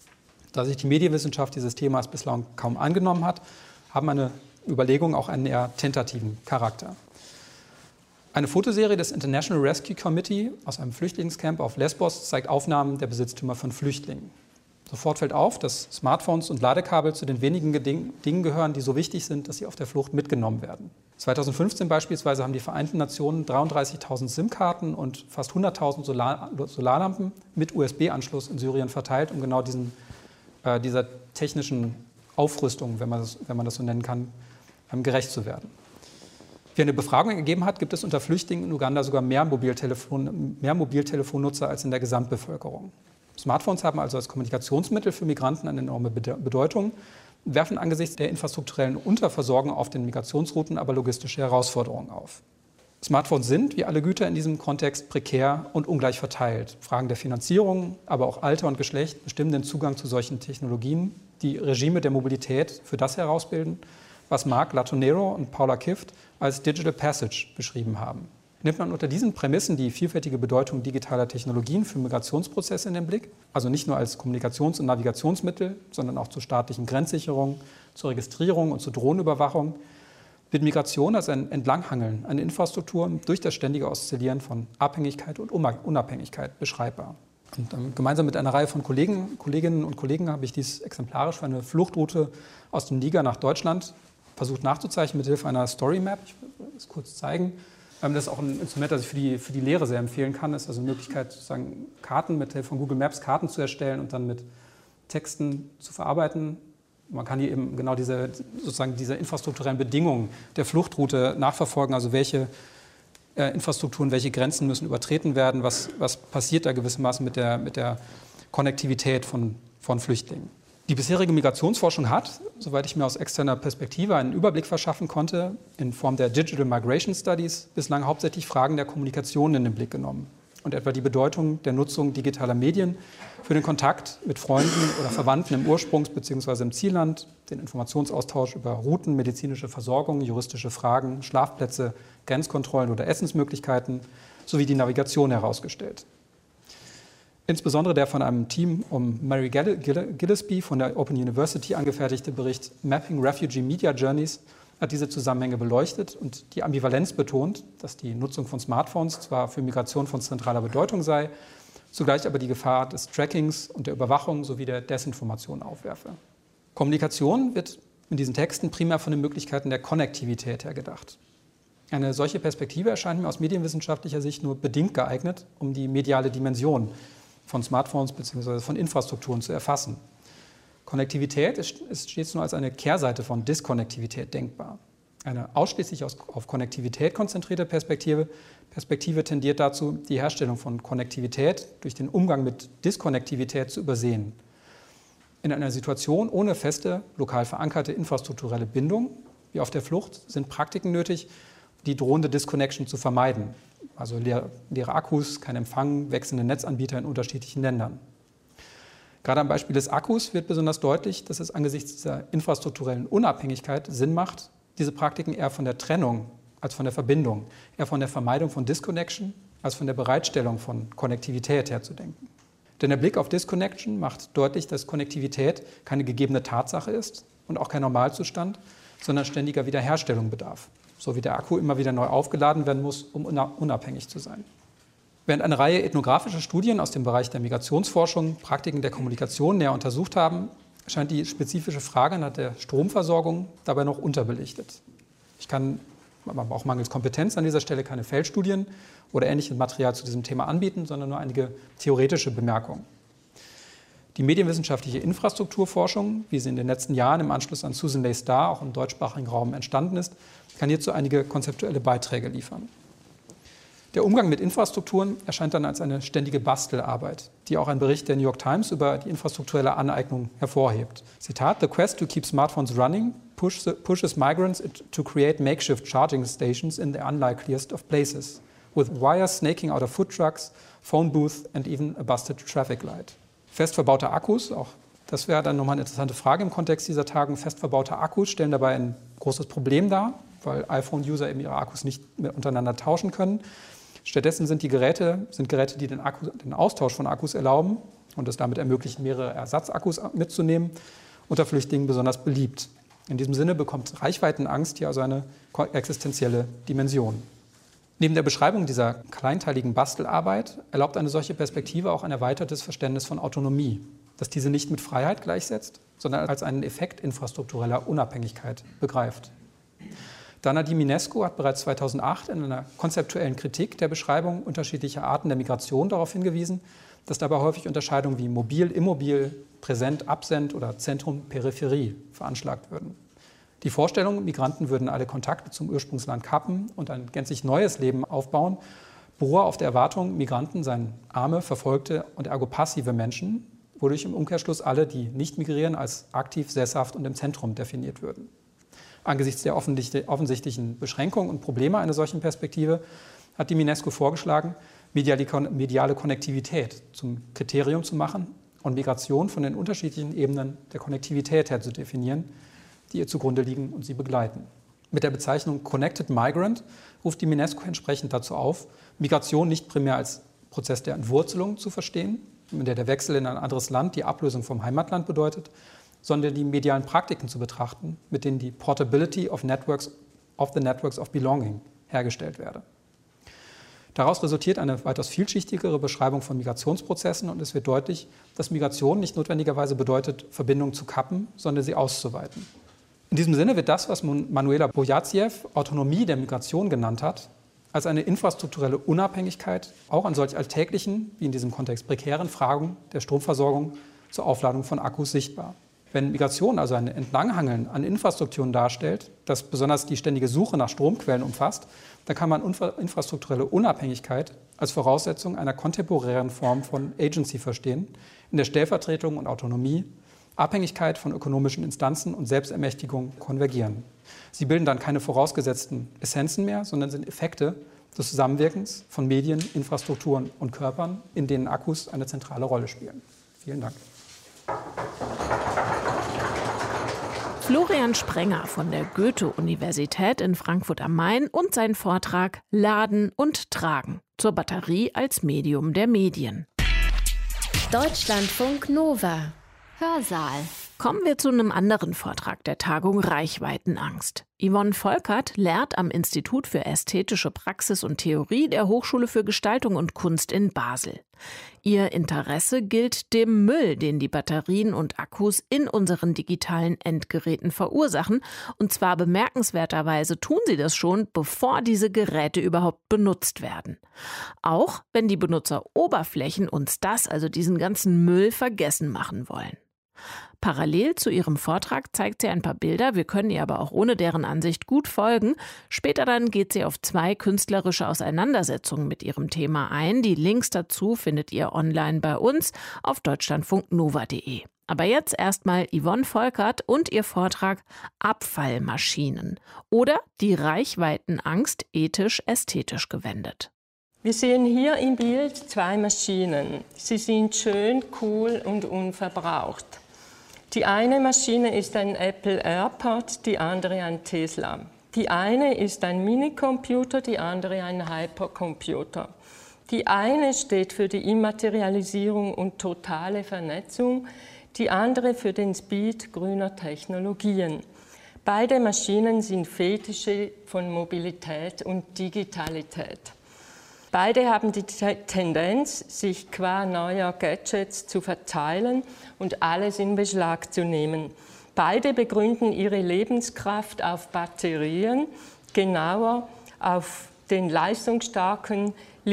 Da sich die Medienwissenschaft dieses Themas bislang kaum angenommen hat, haben meine Überlegungen auch einen eher tentativen Charakter. Eine Fotoserie des International Rescue Committee aus einem Flüchtlingscamp auf Lesbos zeigt Aufnahmen der Besitztümer von Flüchtlingen. Sofort fällt auf, dass Smartphones und Ladekabel zu den wenigen Dingen gehören, die so wichtig sind, dass sie auf der Flucht mitgenommen werden. zweitausendfünfzehn beispielsweise haben die Vereinten Nationen dreiunddreißigtausend SIM-Karten und fast hunderttausend Solar- Solarlampen mit U S B-Anschluss in Syrien verteilt, um genau diesen, äh, dieser technischen Aufrüstung, wenn man das, wenn man das so nennen kann, ähm, gerecht zu werden. Wie eine Befragung ergeben hat, gibt es unter Flüchtlingen in Uganda sogar mehr, Mobiltelefon, mehr Mobiltelefonnutzer als in der Gesamtbevölkerung. Smartphones haben also als Kommunikationsmittel für Migranten eine enorme Bedeutung, werfen angesichts der infrastrukturellen Unterversorgung auf den Migrationsrouten aber logistische Herausforderungen auf. Smartphones sind, wie alle Güter in diesem Kontext, prekär und ungleich verteilt. Fragen der Finanzierung, aber auch Alter und Geschlecht bestimmen den Zugang zu solchen Technologien, die Regime der Mobilität für das herausbilden, was Mark Latonero und Paula Kift als Digital Passage beschrieben haben. Nimmt man unter diesen Prämissen die vielfältige Bedeutung digitaler Technologien für Migrationsprozesse in den Blick, also nicht nur als Kommunikations- und Navigationsmittel, sondern auch zur staatlichen Grenzsicherung, zur Registrierung und zur Drohnenüberwachung, wird Migration als ein Entlanghangeln an Infrastrukturen durch das ständige Oszillieren von Abhängigkeit und Unabhängigkeit beschreibbar. Und ähm, gemeinsam mit einer Reihe von Kollegen, Kolleginnen und Kollegen habe ich dies exemplarisch für eine Fluchtroute aus dem Niger nach Deutschland versucht nachzuzeichnen mit Hilfe einer Story Map. Ich will das kurz zeigen. Das ist auch ein Instrument, das ich für die, für die Lehre sehr empfehlen kann. Das ist also eine Möglichkeit, sozusagen Karten mit Hilfe von Google Maps Karten zu erstellen und dann mit Texten zu verarbeiten. Man kann hier eben genau diese, sozusagen diese infrastrukturellen Bedingungen der Fluchtroute nachverfolgen, also welche äh, Infrastrukturen, welche Grenzen müssen übertreten werden, was, was passiert da gewissermaßen mit der, mit der Konnektivität von, von Flüchtlingen. Die bisherige Migrationsforschung hat, soweit ich mir aus externer Perspektive einen Überblick verschaffen konnte, in Form der Digital Migration Studies bislang hauptsächlich Fragen der Kommunikation in den Blick genommen und etwa die Bedeutung der Nutzung digitaler Medien für den Kontakt mit Freunden oder Verwandten im Ursprungs- bzw. im Zielland, den Informationsaustausch über Routen, medizinische Versorgung, juristische Fragen, Schlafplätze, Grenzkontrollen oder Essensmöglichkeiten sowie die Navigation herausgestellt. Insbesondere der von einem Team um Mary Gillespie von der Open University angefertigte Bericht Mapping Refugee Media Journeys hat diese Zusammenhänge beleuchtet und die Ambivalenz betont, dass die Nutzung von Smartphones zwar für Migration von zentraler Bedeutung sei, zugleich aber die Gefahr des Trackings und der Überwachung sowie der Desinformation aufwerfe. Kommunikation wird in diesen Texten primär von den Möglichkeiten der Konnektivität her gedacht. Eine solche Perspektive erscheint mir aus medienwissenschaftlicher Sicht nur bedingt geeignet, um die mediale Dimension von Smartphones bzw. von Infrastrukturen zu erfassen. Konnektivität ist, ist stets nur als eine Kehrseite von Diskonnektivität denkbar. Eine ausschließlich aus, auf Konnektivität konzentrierte Perspektive, Perspektive tendiert dazu, die Herstellung von Konnektivität durch den Umgang mit Diskonnektivität zu übersehen. In einer Situation ohne feste, lokal verankerte infrastrukturelle Bindung, wie auf der Flucht, sind Praktiken nötig, die drohende Disconnection zu vermeiden. Also leere, leere Akkus, kein Empfang, wechselnde Netzanbieter in unterschiedlichen Ländern. Gerade am Beispiel des Akkus wird besonders deutlich, dass es angesichts dieser infrastrukturellen Unabhängigkeit Sinn macht, diese Praktiken eher von der Trennung als von der Verbindung, eher von der Vermeidung von Disconnection als von der Bereitstellung von Konnektivität herzudenken. Denn der Blick auf Disconnection macht deutlich, dass Konnektivität keine gegebene Tatsache ist und auch kein Normalzustand, sondern ständiger Wiederherstellung bedarf, so wie der Akku immer wieder neu aufgeladen werden muss, um unabhängig zu sein. Während eine Reihe ethnografischer Studien aus dem Bereich der Migrationsforschung Praktiken der Kommunikation näher untersucht haben, scheint die spezifische Frage nach der Stromversorgung dabei noch unterbelichtet. Ich kann auch mangels Kompetenz an dieser Stelle keine Feldstudien oder ähnliches Material zu diesem Thema anbieten, sondern nur einige theoretische Bemerkungen. Die medienwissenschaftliche Infrastrukturforschung, wie sie in den letzten Jahren im Anschluss an Susan Leigh Star auch im deutschsprachigen Raum entstanden ist, kann hierzu einige konzeptuelle Beiträge liefern. Der Umgang mit Infrastrukturen erscheint dann als eine ständige Bastelarbeit, die auch ein Bericht der New York Times über die infrastrukturelle Aneignung hervorhebt. Zitat: "The quest to keep smartphones running push, pushes migrants to create makeshift charging stations in the unlikeliest of places, with wires snaking out of food trucks, phone booths and even a busted traffic light." Fest verbaute Akkus, auch das wäre dann nochmal eine interessante Frage im Kontext dieser Tagung. Fest verbaute Akkus stellen dabei ein großes Problem dar, weil iPhone-User eben ihre Akkus nicht mehr untereinander tauschen können. Stattdessen sind die Geräte, sind Geräte, die den, Akku, den Austausch von Akkus erlauben und es damit ermöglichen, mehrere Ersatzakkus mitzunehmen, unter Flüchtlingen besonders beliebt. In diesem Sinne bekommt Reichweitenangst hier also eine existenzielle Dimension. Neben der Beschreibung dieser kleinteiligen Bastelarbeit erlaubt eine solche Perspektive auch ein erweitertes Verständnis von Autonomie, das diese nicht mit Freiheit gleichsetzt, sondern als einen Effekt infrastruktureller Unabhängigkeit begreift. Dana Di Minescu hat bereits zweitausendacht in einer konzeptuellen Kritik der Beschreibung unterschiedlicher Arten der Migration darauf hingewiesen, dass dabei häufig Unterscheidungen wie mobil, immobil, präsent, absent oder Zentrum, Peripherie veranschlagt würden. Die Vorstellung, Migranten würden alle Kontakte zum Ursprungsland kappen und ein gänzlich neues Leben aufbauen, beruhe auf der Erwartung, Migranten seien arme, verfolgte und ergo passive Menschen, wodurch im Umkehrschluss alle, die nicht migrieren, als aktiv, sesshaft und im Zentrum definiert würden. Angesichts der offensichtlichen Beschränkungen und Probleme einer solchen Perspektive hat die Minescu vorgeschlagen, mediale Konnektivität zum Kriterium zu machen und Migration von den unterschiedlichen Ebenen der Konnektivität her zu definieren, die ihr zugrunde liegen und sie begleiten. Mit der Bezeichnung Connected Migrant ruft die Minescu entsprechend dazu auf, Migration nicht primär als Prozess der Entwurzelung zu verstehen, in der der Wechsel in ein anderes Land die Ablösung vom Heimatland bedeutet, sondern die medialen Praktiken zu betrachten, mit denen die Portability of, networks, of the Networks of Belonging hergestellt werde. Daraus resultiert eine weitaus vielschichtigere Beschreibung von Migrationsprozessen und es wird deutlich, dass Migration nicht notwendigerweise bedeutet, Verbindungen zu kappen, sondern sie auszuweiten. In diesem Sinne wird das, was Manuela Bojaziev Autonomie der Migration genannt hat, als eine infrastrukturelle Unabhängigkeit auch an solch alltäglichen, wie in diesem Kontext prekären Fragen der Stromversorgung zur Aufladung von Akkus sichtbar. Wenn Migration also ein Entlanghangeln an Infrastrukturen darstellt, das besonders die ständige Suche nach Stromquellen umfasst, dann kann man infrastrukturelle Unabhängigkeit als Voraussetzung einer kontemporären Form von Agency verstehen, in der Stellvertretung und Autonomie, Abhängigkeit von ökonomischen Instanzen und Selbstermächtigung konvergieren. Sie bilden dann keine vorausgesetzten Essenzen mehr, sondern sind Effekte des Zusammenwirkens von Medien, Infrastrukturen und Körpern, in denen Akkus eine zentrale Rolle spielen. Vielen Dank. Florian Sprenger von der Goethe-Universität in Frankfurt am Main und sein Vortrag Laden und Tragen zur Batterie als Medium der Medien. Deutschlandfunk Nova. Hörsaal. Kommen wir zu einem anderen Vortrag der Tagung Reichweitenangst. Yvonne Volkert lehrt am Institut für ästhetische Praxis und Theorie der Hochschule für Gestaltung und Kunst in Basel. Ihr Interesse gilt dem Müll, den die Batterien und Akkus in unseren digitalen Endgeräten verursachen. Und zwar bemerkenswerterweise tun sie das schon, bevor diese Geräte überhaupt benutzt werden. Auch wenn die Benutzeroberflächen uns das, also diesen ganzen Müll, vergessen machen wollen. Parallel zu ihrem Vortrag zeigt sie ein paar Bilder, wir können ihr aber auch ohne deren Ansicht gut folgen. Später dann geht sie auf zwei künstlerische Auseinandersetzungen mit ihrem Thema ein. Die Links dazu findet ihr online bei uns auf deutschlandfunknova punkt de. Aber jetzt erstmal Yvonne Volkert und ihr Vortrag Abfallmaschinen oder die Reichweitenangst ethisch-ästhetisch gewendet. Wir sehen hier im Bild zwei Maschinen. Sie sind schön, cool und unverbraucht. Die eine Maschine ist ein Apple AirPod, die andere ein Tesla. Die eine ist ein Minicomputer, die andere ein Hypercomputer. Die eine steht für die Immaterialisierung und totale Vernetzung, die andere für den Speed grüner Technologien. Beide Maschinen sind Fetische von Mobilität und Digitalität. Beide haben die Tendenz, sich qua neuer Gadgets zu verteilen und alles in Beschlag zu nehmen. Beide begründen ihre Lebenskraft auf Batterien, genauer auf den leistungsstarken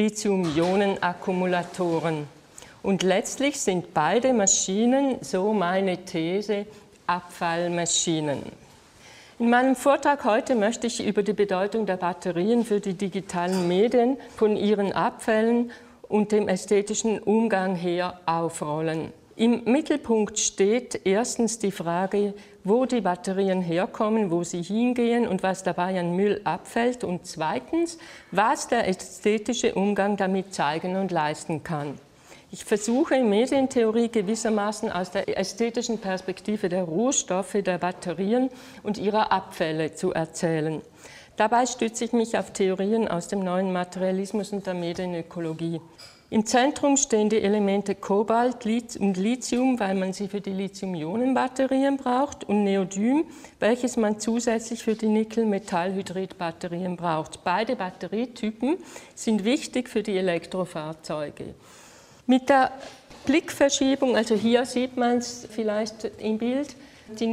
Lithium-Ionen-Akkumulatoren. Und letztlich sind beide Maschinen, so meine These, Abfallmaschinen. In meinem Vortrag heute möchte ich über die Bedeutung der Batterien für die digitalen Medien von ihren Abfällen und dem ästhetischen Umgang her aufrollen. Im Mittelpunkt steht erstens die Frage, wo die Batterien herkommen, wo sie hingehen und was dabei an Müll abfällt, und zweitens, was der ästhetische Umgang damit zeigen und leisten kann. Ich versuche in Medientheorie gewissermaßen aus der ästhetischen Perspektive der Rohstoffe, der Batterien und ihrer Abfälle zu erzählen. Dabei stütze ich mich auf Theorien aus dem neuen Materialismus und der Medienökologie. Im Zentrum stehen die Elemente Kobalt und Lithium, weil man sie für die Lithium-Ionen-Batterien braucht, und Neodym, welches man zusätzlich für die Nickel-Metallhydrid-Batterien braucht. Beide Batterietypen sind wichtig für die Elektrofahrzeuge. Mit der Blickverschiebung, also hier sieht man es vielleicht im Bild, die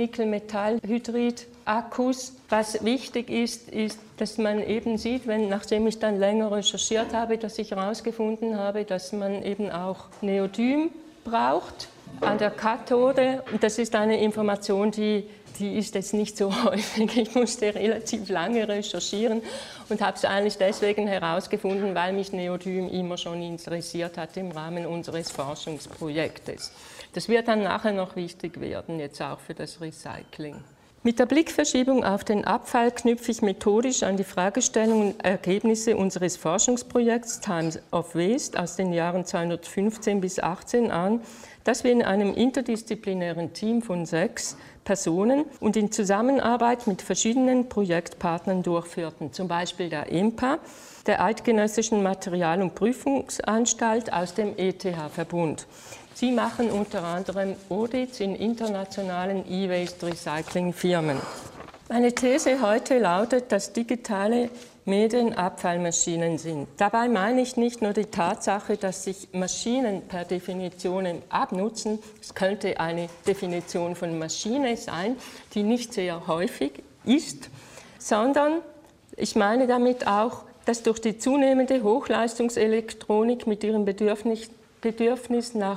Nickel-Metall-Hydrid-Akkus. Was wichtig ist, ist, dass man eben sieht, wenn, nachdem ich dann länger recherchiert habe, dass ich herausgefunden habe, dass man eben auch Neodym braucht an der Kathode. Und das ist eine Information, die, die ist jetzt nicht so häufig. Ich musste relativ lange recherchieren und habe es eigentlich deswegen herausgefunden, weil mich Neodym immer schon interessiert hat im Rahmen unseres Forschungsprojektes. Das wird dann nachher noch wichtig werden, jetzt auch für das Recycling. Mit der Blickverschiebung auf den Abfall knüpfe ich methodisch an die Fragestellungen und Ergebnisse unseres Forschungsprojekts Times of Waste aus den Jahren zweitausendfünfzehn bis achtzehn an, das wir in einem interdisziplinären Team von sechs Personen und in Zusammenarbeit mit verschiedenen Projektpartnern durchführten, zum Beispiel der E M P A, der Eidgenössischen Material- und Prüfungsanstalt aus dem E T H-Verbund. Sie machen unter anderem Audits in internationalen E-Waste-Recycling-Firmen. Meine These heute lautet, dass digitale Medien Abfallmaschinen sind. Dabei meine ich nicht nur die Tatsache, dass sich Maschinen per Definition abnutzen. Es könnte eine Definition von Maschine sein, die nicht sehr häufig ist, sondern ich meine damit auch, dass durch die zunehmende Hochleistungselektronik mit ihrem Bedürfnis, Bedürfnis nach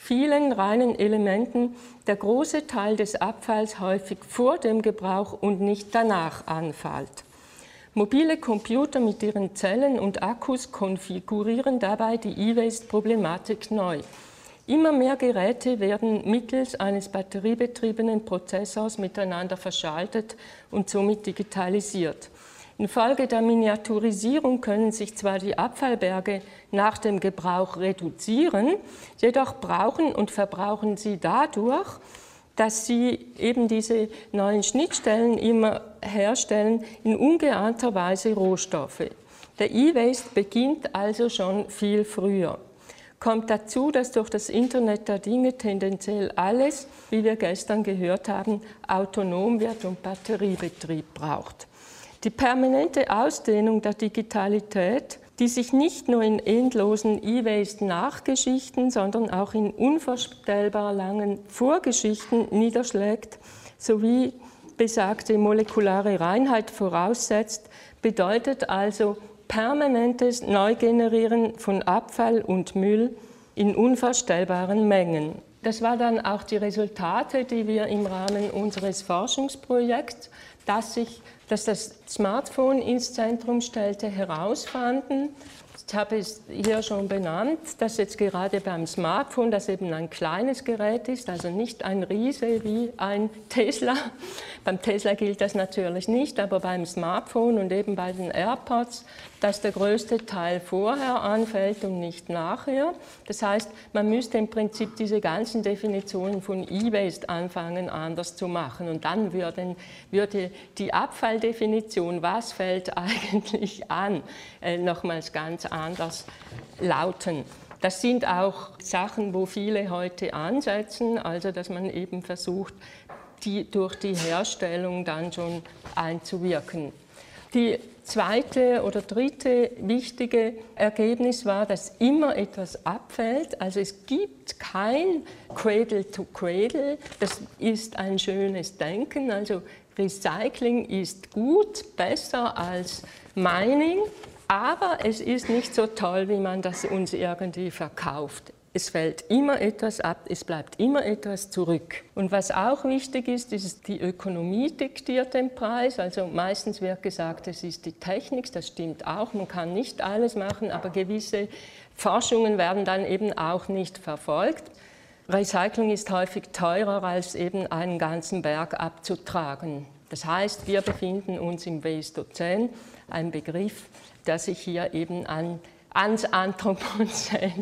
vielen reinen Elementen der große Teil des Abfalls häufig vor dem Gebrauch und nicht danach anfällt. Mobile Computer mit ihren Zellen und Akkus konfigurieren dabei die E-Waste-Problematik neu. Immer mehr Geräte werden mittels eines batteriebetriebenen Prozessors miteinander verschaltet und somit digitalisiert. Infolge der Miniaturisierung können sich zwar die Abfallberge nach dem Gebrauch reduzieren, jedoch brauchen und verbrauchen sie dadurch, dass sie eben diese neuen Schnittstellen immer herstellen, in ungeahnter Weise Rohstoffe. Der E-Waste beginnt also schon viel früher. Kommt dazu, dass durch das Internet der Dinge tendenziell alles, wie wir gestern gehört haben, autonom wird und Batteriebetrieb braucht. Die permanente Ausdehnung der Digitalität, die sich nicht nur in endlosen E-Waste-Nachgeschichten, sondern auch in unvorstellbar langen Vorgeschichten niederschlägt, sowie besagte molekulare Reinheit voraussetzt, bedeutet also permanentes Neugenerieren von Abfall und Müll in unvorstellbaren Mengen. Das waren dann auch die Resultate, die wir im Rahmen unseres Forschungsprojekts, das sich dass das Smartphone ins Zentrum stellte, herausfanden. Ich habe es hier schon benannt, dass jetzt gerade beim Smartphone, das eben ein kleines Gerät ist, also nicht ein Riese wie ein Tesla. Beim Tesla gilt das natürlich nicht, aber beim Smartphone und eben bei den AirPods, dass der größte Teil vorher anfällt und nicht nachher. Das heißt, man müsste im Prinzip diese ganzen Definitionen von E-Waste anfangen, anders zu machen. Und dann würden, würde die Abfalldefinition, was fällt eigentlich an, äh, nochmals ganz anders lauten. Das sind auch Sachen, wo viele heute ansetzen, also dass man eben versucht, die durch die Herstellung dann schon einzuwirken. Die zweite oder dritte wichtige Ergebnis war, dass immer etwas abfällt. Also es gibt kein Cradle to Cradle. Das ist ein schönes Denken. Also Recycling ist gut, besser als Mining, aber es ist nicht so toll, wie man das uns irgendwie verkauft. Es fällt immer etwas ab, es bleibt immer etwas zurück. Und was auch wichtig ist, ist, die Ökonomie diktiert den Preis. Also meistens wird gesagt, es ist die Technik, das stimmt auch, man kann nicht alles machen, aber gewisse Forschungen werden dann eben auch nicht verfolgt. Recycling ist häufig teurer, als eben einen ganzen Berg abzutragen. Das heißt, wir befinden uns im Wastozän, ein Begriff, der sich hier eben an, ans Anthropozän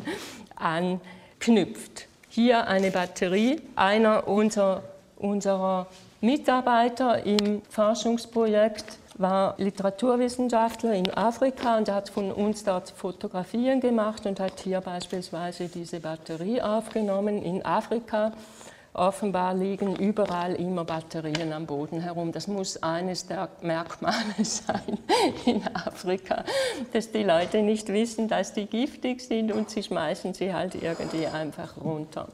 anknüpft. Hier eine Batterie. Einer unserer, unserer Mitarbeiter im Forschungsprojekt war Literaturwissenschaftler in Afrika und hat von uns dort Fotografien gemacht und hat hier beispielsweise diese Batterie aufgenommen in Afrika. Offenbar liegen überall immer Batterien am Boden herum. Das muss eines der Merkmale sein in Afrika, dass die Leute nicht wissen, dass die giftig sind und sie schmeißen sie halt irgendwie einfach runter.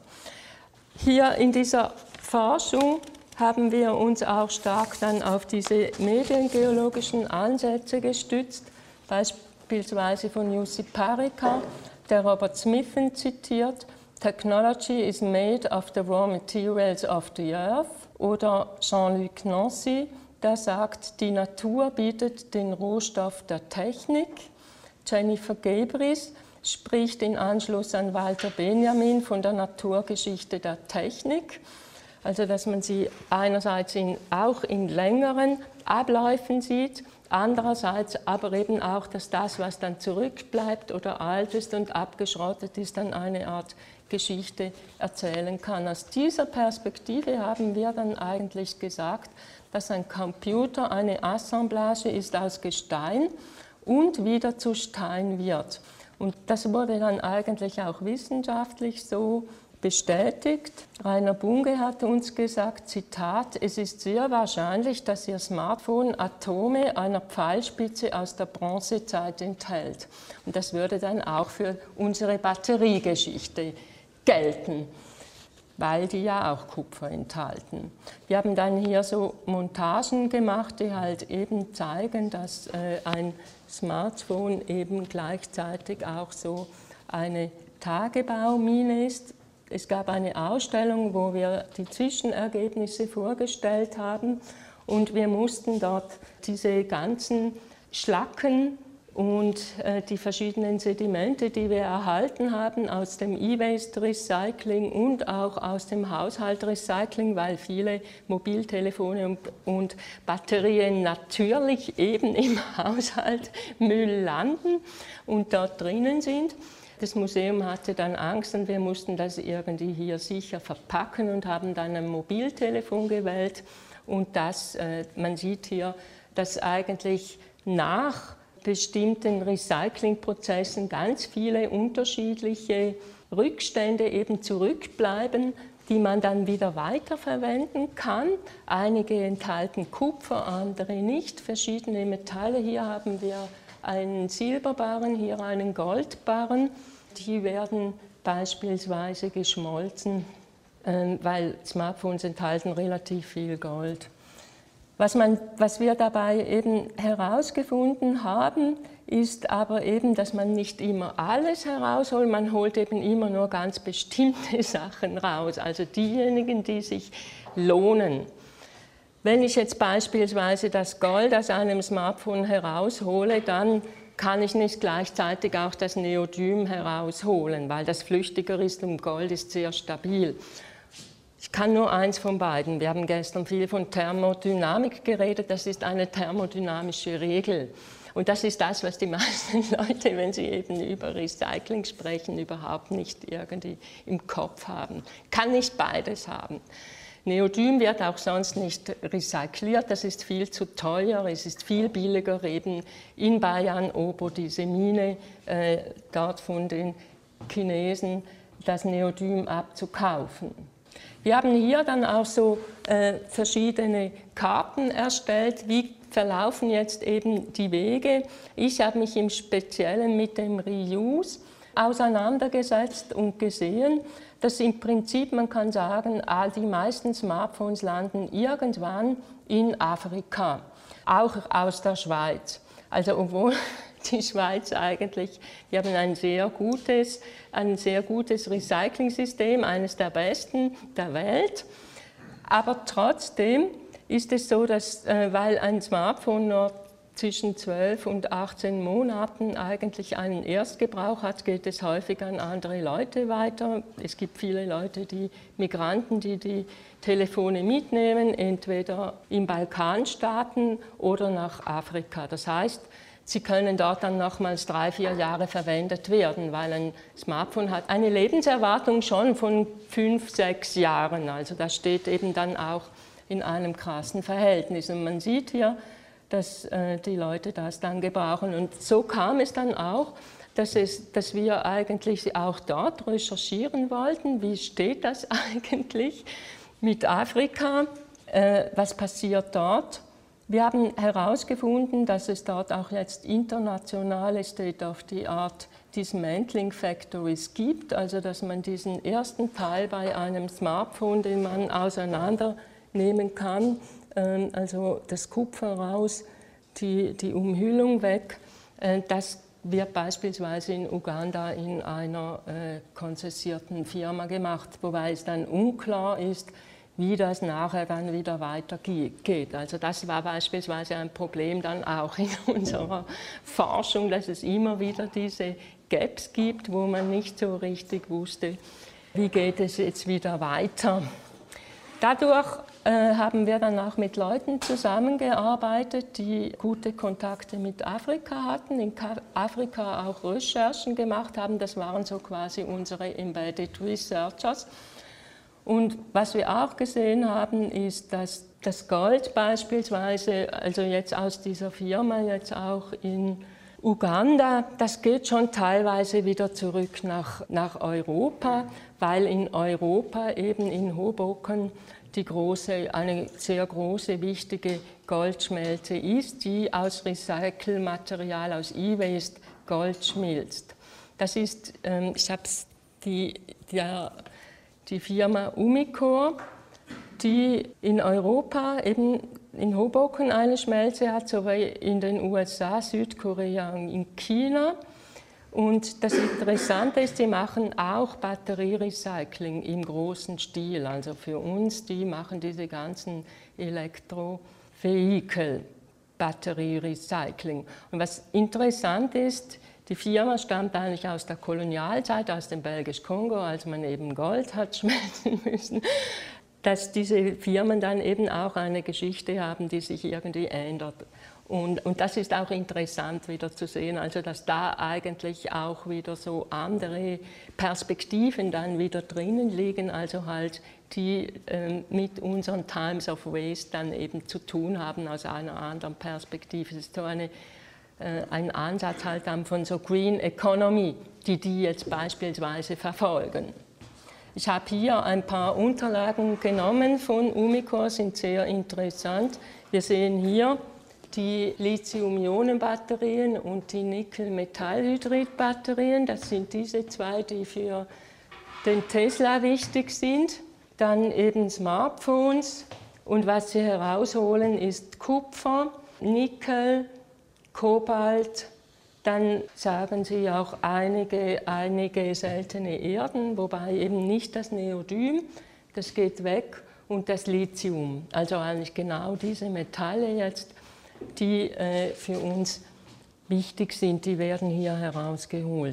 Hier in dieser Forschung haben wir uns auch stark dann auf diese mediengeologischen Ansätze gestützt, beispielsweise von Jussi Parikka, der Robert Smithen zitiert, Technology is made of the raw materials of the earth. Oder Jean-Luc Nancy, der sagt, die Natur bietet den Rohstoff der Technik. Jennifer Gebris spricht in Anschluss an Walter Benjamin von der Naturgeschichte der Technik. Also dass man sie einerseits in, auch in längeren Abläufen sieht, andererseits aber eben auch, dass das, was dann zurückbleibt oder alt ist und abgeschrottet ist, dann eine Art Geschichte erzählen kann. Aus dieser Perspektive haben wir dann eigentlich gesagt, dass ein Computer eine Assemblage ist aus Gestein und wieder zu Stein wird. Und das wurde dann eigentlich auch wissenschaftlich so bestätigt. Rainer Bunge hat uns gesagt, Zitat, es ist sehr wahrscheinlich, dass Ihr Smartphone Atome einer Pfeilspitze aus der Bronzezeit enthält. Und das würde dann auch für unsere Batteriegeschichte gelten, weil die ja auch Kupfer enthalten. Wir haben dann hier so Montagen gemacht, die halt eben zeigen, dass äh, ein Smartphone eben gleichzeitig auch so eine Tagebaumine ist. Es gab eine Ausstellung, wo wir die Zwischenergebnisse vorgestellt haben und wir mussten dort diese ganzen Schlacken und äh, die verschiedenen Sedimente, die wir erhalten haben aus dem E-Waste-Recycling und auch aus dem Haushalt-Recycling, weil viele Mobiltelefone und, und Batterien natürlich eben im Haushaltsmüll landen und dort drinnen sind. Das Museum hatte dann Angst und wir mussten das irgendwie hier sicher verpacken und haben dann ein Mobiltelefon gewählt. Und das, äh, man sieht hier, dass eigentlich nach bestimmten Recyclingprozessen ganz viele unterschiedliche Rückstände eben zurückbleiben, die man dann wieder weiterverwenden kann. Einige enthalten Kupfer, andere nicht. Verschiedene Metalle. Hier haben wir einen Silberbarren, hier einen Goldbarren. Die werden beispielsweise geschmolzen, weil Smartphones enthalten relativ viel Gold. Was, man, was wir dabei eben herausgefunden haben, ist aber eben, dass man nicht immer alles herausholt, man holt eben immer nur ganz bestimmte Sachen raus, also diejenigen, die sich lohnen. Wenn ich jetzt beispielsweise das Gold aus einem Smartphone heraushole, dann kann ich nicht gleichzeitig auch das Neodym herausholen, weil das flüchtiger ist und Gold ist sehr stabil. Ich kann nur eins von beiden. Wir haben gestern viel von Thermodynamik geredet. Das ist eine thermodynamische Regel. Und das ist das, was die meisten Leute, wenn sie eben über Recycling sprechen, überhaupt nicht irgendwie im Kopf haben. Kann nicht beides haben. Neodym wird auch sonst nicht recycliert. Das ist viel zu teuer. Es ist viel billiger, eben in Bayan Obo, diese Mine, äh, dort von den Chinesen, das Neodym abzukaufen. Wir haben hier dann auch so äh, verschiedene Karten erstellt, wie verlaufen jetzt eben die Wege. Ich habe mich im Speziellen mit dem Reuse auseinandergesetzt und gesehen, dass im Prinzip, man kann sagen, die meisten Smartphones landen irgendwann in Afrika, auch aus der Schweiz. Also obwohl die Schweiz eigentlich, wir haben ein sehr gutes, ein sehr gutes Recycling-System, eines der besten der Welt. Aber trotzdem ist es so, dass, weil ein Smartphone nur zwischen zwölf und achtzehn Monaten eigentlich einen Erstgebrauch hat, geht es häufig an andere Leute weiter. Es gibt viele Leute, die Migranten, die die Telefone mitnehmen, entweder in Balkanstaaten oder nach Afrika. Das heißt, sie können dort dann nochmals drei, vier Jahre verwendet werden, weil ein Smartphone hat eine Lebenserwartung schon von fünf, sechs Jahren. Also das steht eben dann auch in einem krassen Verhältnis. Und man sieht hier, dass äh, die Leute das dann gebrauchen. Und so kam es dann auch, dass, es, dass wir eigentlich auch dort recherchieren wollten, wie steht das eigentlich mit Afrika, äh, was passiert dort. Wir haben herausgefunden, dass es dort auch jetzt internationale State-of-the-Art Dismantling Factories gibt, also dass man diesen ersten Teil bei einem Smartphone, den man auseinandernehmen kann, also das Kupfer raus, die, die Umhüllung weg. Das wird beispielsweise in Uganda in einer äh, konzessierten Firma gemacht, wobei es dann unklar ist, wie das nachher dann wieder weitergeht. Also das war beispielsweise ein Problem dann auch in unserer Forschung, dass es immer wieder diese Gaps gibt, wo man nicht so richtig wusste, wie geht es jetzt wieder weiter. Dadurch äh, haben wir dann auch mit Leuten zusammengearbeitet, die gute Kontakte mit Afrika hatten, in Afrika auch Recherchen gemacht haben. Das waren so quasi unsere Embedded Researchers. Und was wir auch gesehen haben, ist, dass das Gold beispielsweise, also jetzt aus dieser Firma, jetzt auch in Uganda, das geht schon teilweise wieder zurück nach, nach Europa, weil in Europa eben in Hoboken die große, eine sehr große, wichtige Goldschmelze ist, die aus Recycelmaterial, aus E-Waste Gold schmilzt. Das ist, ähm, ich habe die, der, die Firma Umicore, die in Europa eben in Hoboken eine Schmelze hat, sowie in den U S A, Südkorea und in China. Und das Interessante ist, sie machen auch Batterierecycling im großen Stil. Also für uns, die machen diese ganzen Elektro-Vehikel, Batterierecycling. Und was interessant ist, die Firma stammt eigentlich aus der Kolonialzeit, aus dem Belgisch-Kongo, als man eben Gold hat schmelzen müssen, dass diese Firmen dann eben auch eine Geschichte haben, die sich irgendwie ändert. Und, und das ist auch interessant wieder zu sehen, also dass da eigentlich auch wieder so andere Perspektiven dann wieder drinnen liegen, also halt die äh, mit unseren Times of Waste dann eben zu tun haben aus einer anderen Perspektive. Es ist so eine, äh, ein Ansatz halt dann von so Green Economy, die die jetzt beispielsweise verfolgen. Ich habe hier ein paar Unterlagen genommen von Umicore, sind sehr interessant. Wir sehen hier die Lithium-Ionen-Batterien und die Nickel-Metallhydrid-Batterien. Das sind diese zwei, die für den Tesla wichtig sind. Dann eben Smartphones. Und was sie herausholen, ist Kupfer, Nickel, Kobalt. Dann sagen sie auch einige, einige seltene Erden, wobei eben nicht das Neodym, das geht weg, und das Lithium. Also eigentlich genau diese Metalle jetzt, die äh, für uns wichtig sind, die werden hier herausgeholt.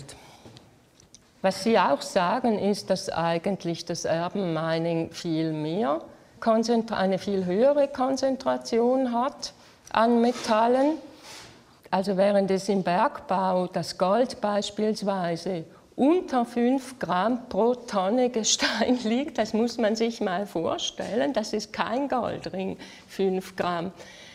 Was Sie auch sagen, ist, dass eigentlich das Erbenmining viel mehr, eine viel höhere Konzentration hat an Metallen. Also während es im Bergbau das Gold beispielsweise unter fünf Gramm pro Tonne Gestein liegt, das muss man sich mal vorstellen, das ist kein Goldring, fünf Gramm.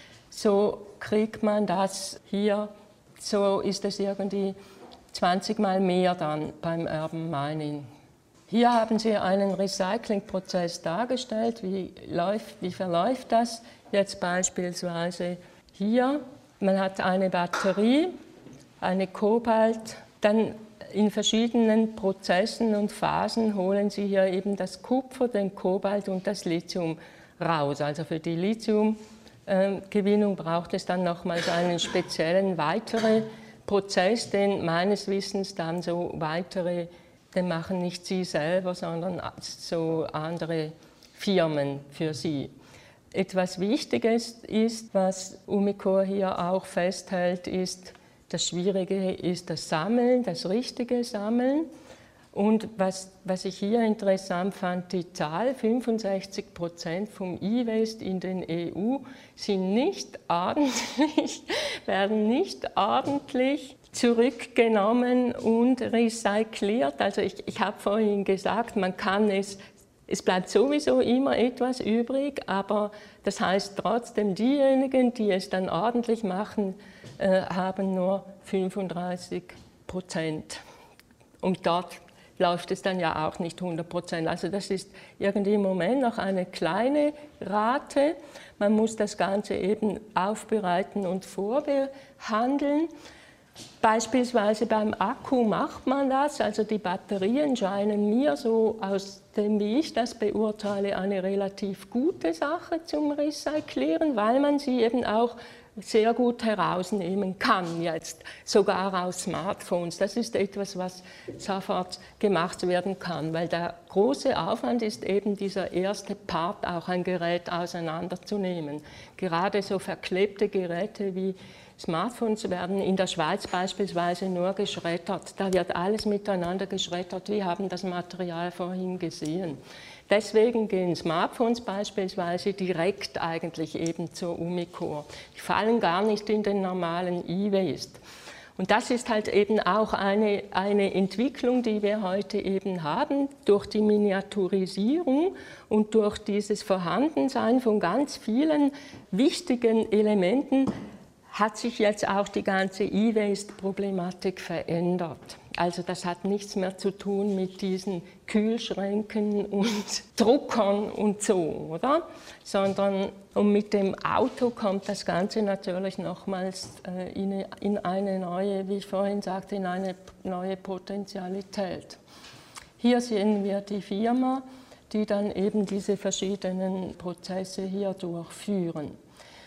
So kriegt man das hier, so ist es irgendwie zwanzig Mal mehr dann beim Urban Mining. Hier haben Sie einen Recyclingprozess dargestellt. Wie, läuft, wie verläuft das jetzt beispielsweise hier? Man hat eine Batterie, eine Kobalt, dann in verschiedenen Prozessen und Phasen holen Sie hier eben das Kupfer, den Kobalt und das Lithium raus. Also für die Lithium Gewinnung braucht es dann nochmals einen speziellen weiteren Prozess, den meines Wissens dann so weitere, den machen nicht Sie selber, sondern so andere Firmen für Sie. Etwas Wichtiges ist, was Umicore hier auch festhält, ist, das Schwierige ist das Sammeln, das richtige Sammeln. Und was, was ich hier interessant fand, die Zahl, fünfundsechzig Prozent vom E-Waste in den E U sind nicht ordentlich, werden nicht ordentlich zurückgenommen und recycelt. Also ich, ich habe vorhin gesagt, man kann es, es bleibt sowieso immer etwas übrig, aber das heißt trotzdem, diejenigen, die es dann ordentlich machen, äh, haben nur fünfunddreißig Prozent. Und dort läuft es dann ja auch nicht hundert Prozent. Also das ist irgendwie im Moment noch eine kleine Rate. Man muss das Ganze eben aufbereiten und vorbehandeln. Beispielsweise beim Akku macht man das. Also die Batterien scheinen mir so aus dem, wie ich das beurteile, eine relativ gute Sache zum Recyclieren, weil man sie eben auch sehr gut herausnehmen kann, jetzt sogar aus Smartphones. Das ist etwas, was sofort gemacht werden kann, weil der große Aufwand ist eben dieser erste Part, auch ein Gerät auseinanderzunehmen. Gerade so verklebte Geräte wie Smartphones werden in der Schweiz beispielsweise nur geschreddert. Da wird alles miteinander geschreddert. Wir haben das Material vorhin gesehen. Deswegen gehen Smartphones beispielsweise direkt eigentlich eben zur Umicore. Die fallen gar nicht in den normalen E-Waste. Und das ist halt eben auch eine, eine Entwicklung, die wir heute eben haben, durch die Miniaturisierung und durch dieses Vorhandensein von ganz vielen wichtigen Elementen hat sich jetzt auch die ganze E-Waste-Problematik verändert. Also das hat nichts mehr zu tun mit diesen Kühlschränken und Druckern und so, oder? Sondern und mit dem Auto kommt das Ganze natürlich nochmals in eine neue, wie ich vorhin sagte, in eine neue Potentialität. Hier sehen wir die Firma, die dann eben diese verschiedenen Prozesse hier durchführen.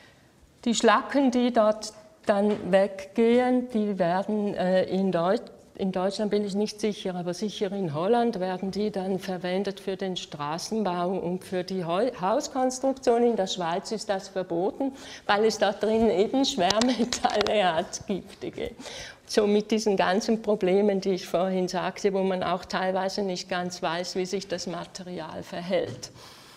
Die Schlacken, die dort dann weggehen, die werden äh, in Deutschland in Deutschland bin ich nicht sicher, aber sicher in Holland werden die dann verwendet für den Straßenbau und für die Hauskonstruktion. In der Schweiz ist das verboten, weil es da drin eben Schwermetalle hat, giftige. So mit diesen ganzen Problemen, die ich vorhin sagte, wo man auch teilweise nicht ganz weiß, wie sich das Material verhält.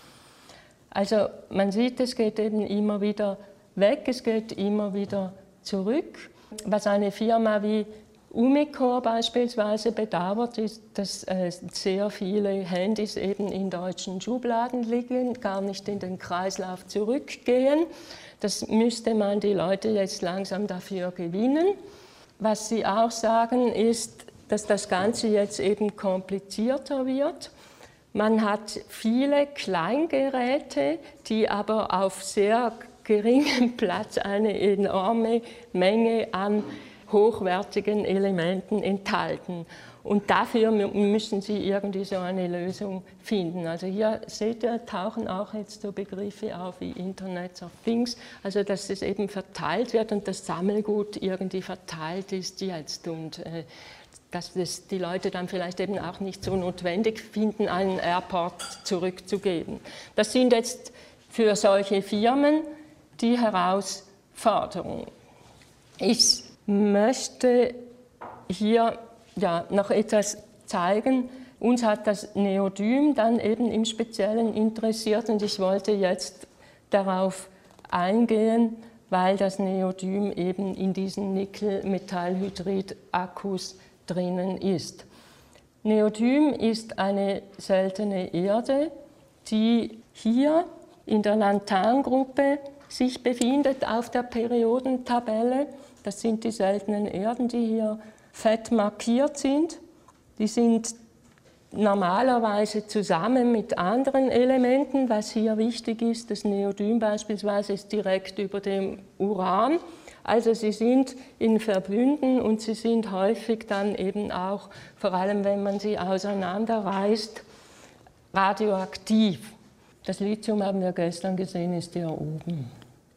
Also man sieht, es geht eben immer wieder weg, es geht immer wieder zurück. Was eine Firma wie Umicore beispielsweise bedauert, ist, dass äh, sehr viele Handys eben in deutschen Schubladen liegen, gar nicht in den Kreislauf zurückgehen. Das müsste man die Leute jetzt langsam dafür gewinnen. Was sie auch sagen, ist, dass das Ganze jetzt eben komplizierter wird. Man hat viele Kleingeräte, die aber auf sehr geringem Platz eine enorme Menge an hochwertigen Elementen enthalten. Und dafür müssen Sie irgendwie so eine Lösung finden. Also hier seht ihr, tauchen auch jetzt so Begriffe auf wie Internet of Things, also dass es eben verteilt wird und das Sammelgut irgendwie verteilt ist jetzt und äh, dass das die Leute dann vielleicht eben auch nicht so notwendig finden, einen Airport zurückzugeben. Das sind jetzt für solche Firmen die Herausforderungen. Ich möchte hier ja, noch etwas zeigen. Uns hat das Neodym dann eben im Speziellen interessiert und ich wollte jetzt darauf eingehen, weil das Neodym eben in diesen Nickel-Metallhydrid-Akkus drinnen ist. Neodym ist eine seltene Erde, die hier in der Lanthan-Gruppe sich befindet auf der Periodentabelle. Das sind die seltenen Erden, die hier fett markiert sind. Die sind normalerweise zusammen mit anderen Elementen. Was hier wichtig ist, das Neodym beispielsweise ist direkt über dem Uran. Also sie sind in Verbünden und sie sind häufig dann eben auch, vor allem wenn man sie auseinanderreißt, radioaktiv. Das Lithium, haben wir gestern gesehen, ist hier oben.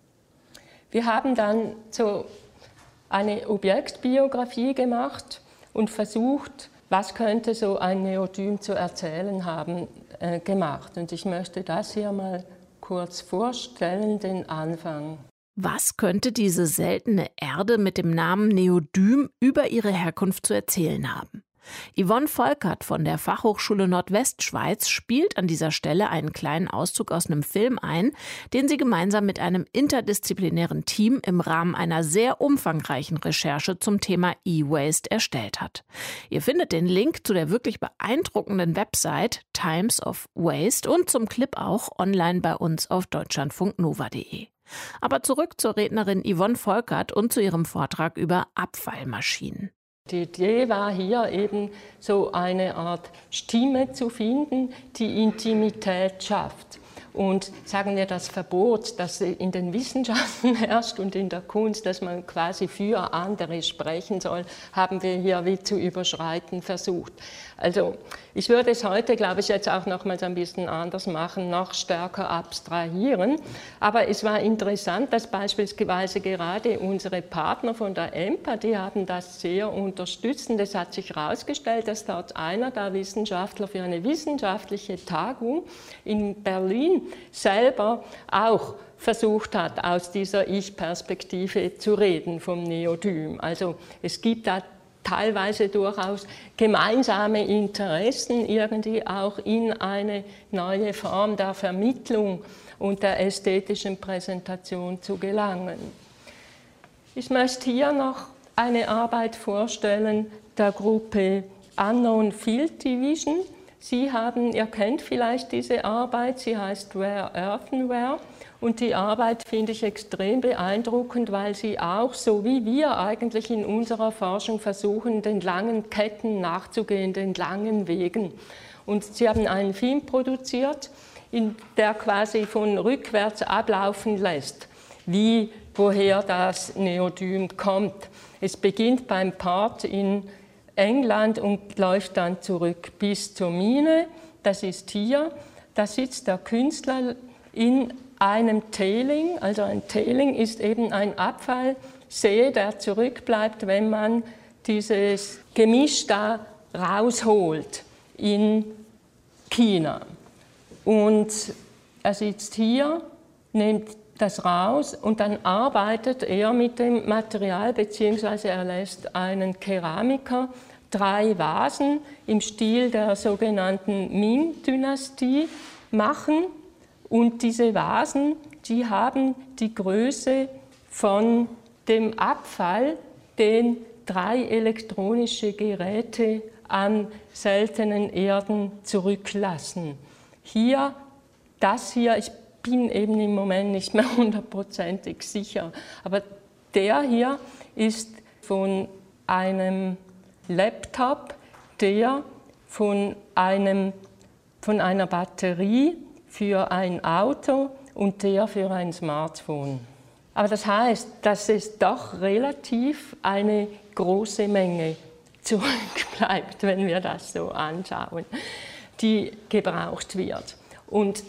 Wir haben dann so eine Objektbiografie gemacht und versucht, was könnte so ein Neodym zu erzählen haben, äh, gemacht. Und ich möchte das hier mal kurz vorstellen, den Anfang. Was könnte diese seltene Erde mit dem Namen Neodym über ihre Herkunft zu erzählen haben? Yvonne Volkert von der Fachhochschule Nordwestschweiz spielt an dieser Stelle einen kleinen Auszug aus einem Film ein, den sie gemeinsam mit einem interdisziplinären Team im Rahmen einer sehr umfangreichen Recherche zum Thema E-Waste erstellt hat. Ihr findet den Link zu der wirklich beeindruckenden Website Times of Waste und zum Clip auch online bei uns auf deutschlandfunknova punkt de. Aber zurück zur Rednerin Yvonne Volkert und zu ihrem Vortrag über Abfallmaschinen. Die Idee war hier eben so eine Art Stimme zu finden, die Intimität schafft. Und sagen wir das Verbot, das in den Wissenschaften herrscht und in der Kunst, dass man quasi für andere sprechen soll, haben wir hier wie zu überschreiten versucht. Also ich würde es heute, glaube ich, jetzt auch nochmals ein bisschen anders machen, noch stärker abstrahieren. Aber es war interessant, dass beispielsweise gerade unsere Partner von der E M P A, die haben das sehr unterstützt. Und es hat sich herausgestellt, dass dort einer der Wissenschaftler für eine wissenschaftliche Tagung in Berlin selber auch versucht hat, aus dieser Ich-Perspektive zu reden vom Neodym. Also es gibt da teilweise durchaus gemeinsame Interessen, irgendwie auch in eine neue Form der Vermittlung und der ästhetischen Präsentation zu gelangen. Ich möchte hier noch eine Arbeit vorstellen der Gruppe Unknown Field Division. Sie haben, ihr kennt vielleicht diese Arbeit, sie heißt Rare Earthenware. Und die Arbeit finde ich extrem beeindruckend, weil sie auch, so wie wir eigentlich in unserer Forschung versuchen, den langen Ketten nachzugehen, den langen Wegen. Und sie haben einen Film produziert, in der quasi von rückwärts ablaufen lässt, wie, woher das Neodym kommt. Es beginnt beim Part in England und läuft dann zurück bis zur Mine. Das ist hier. Da sitzt der Künstler in einem Tailing. Also ein Tailing ist eben ein Abfallsee, der zurückbleibt, wenn man dieses Gemisch da rausholt in China. Und er sitzt hier, nimmt das raus und dann arbeitet er mit dem Material, beziehungsweise er lässt einen Keramiker drei Vasen im Stil der sogenannten Ming-Dynastie machen. Und diese Vasen, die haben die Größe von dem Abfall, den drei elektronische Geräte an seltenen Erden zurücklassen. Hier, das hier, ich bin eben im Moment nicht mehr hundertprozentig sicher, aber der hier ist von einem Laptop, der von, einem, von einer Batterie für ein Auto und der für ein Smartphone. Aber das heißt, dass es doch relativ eine große Menge zurückbleibt, wenn wir das so anschauen, die gebraucht wird. Und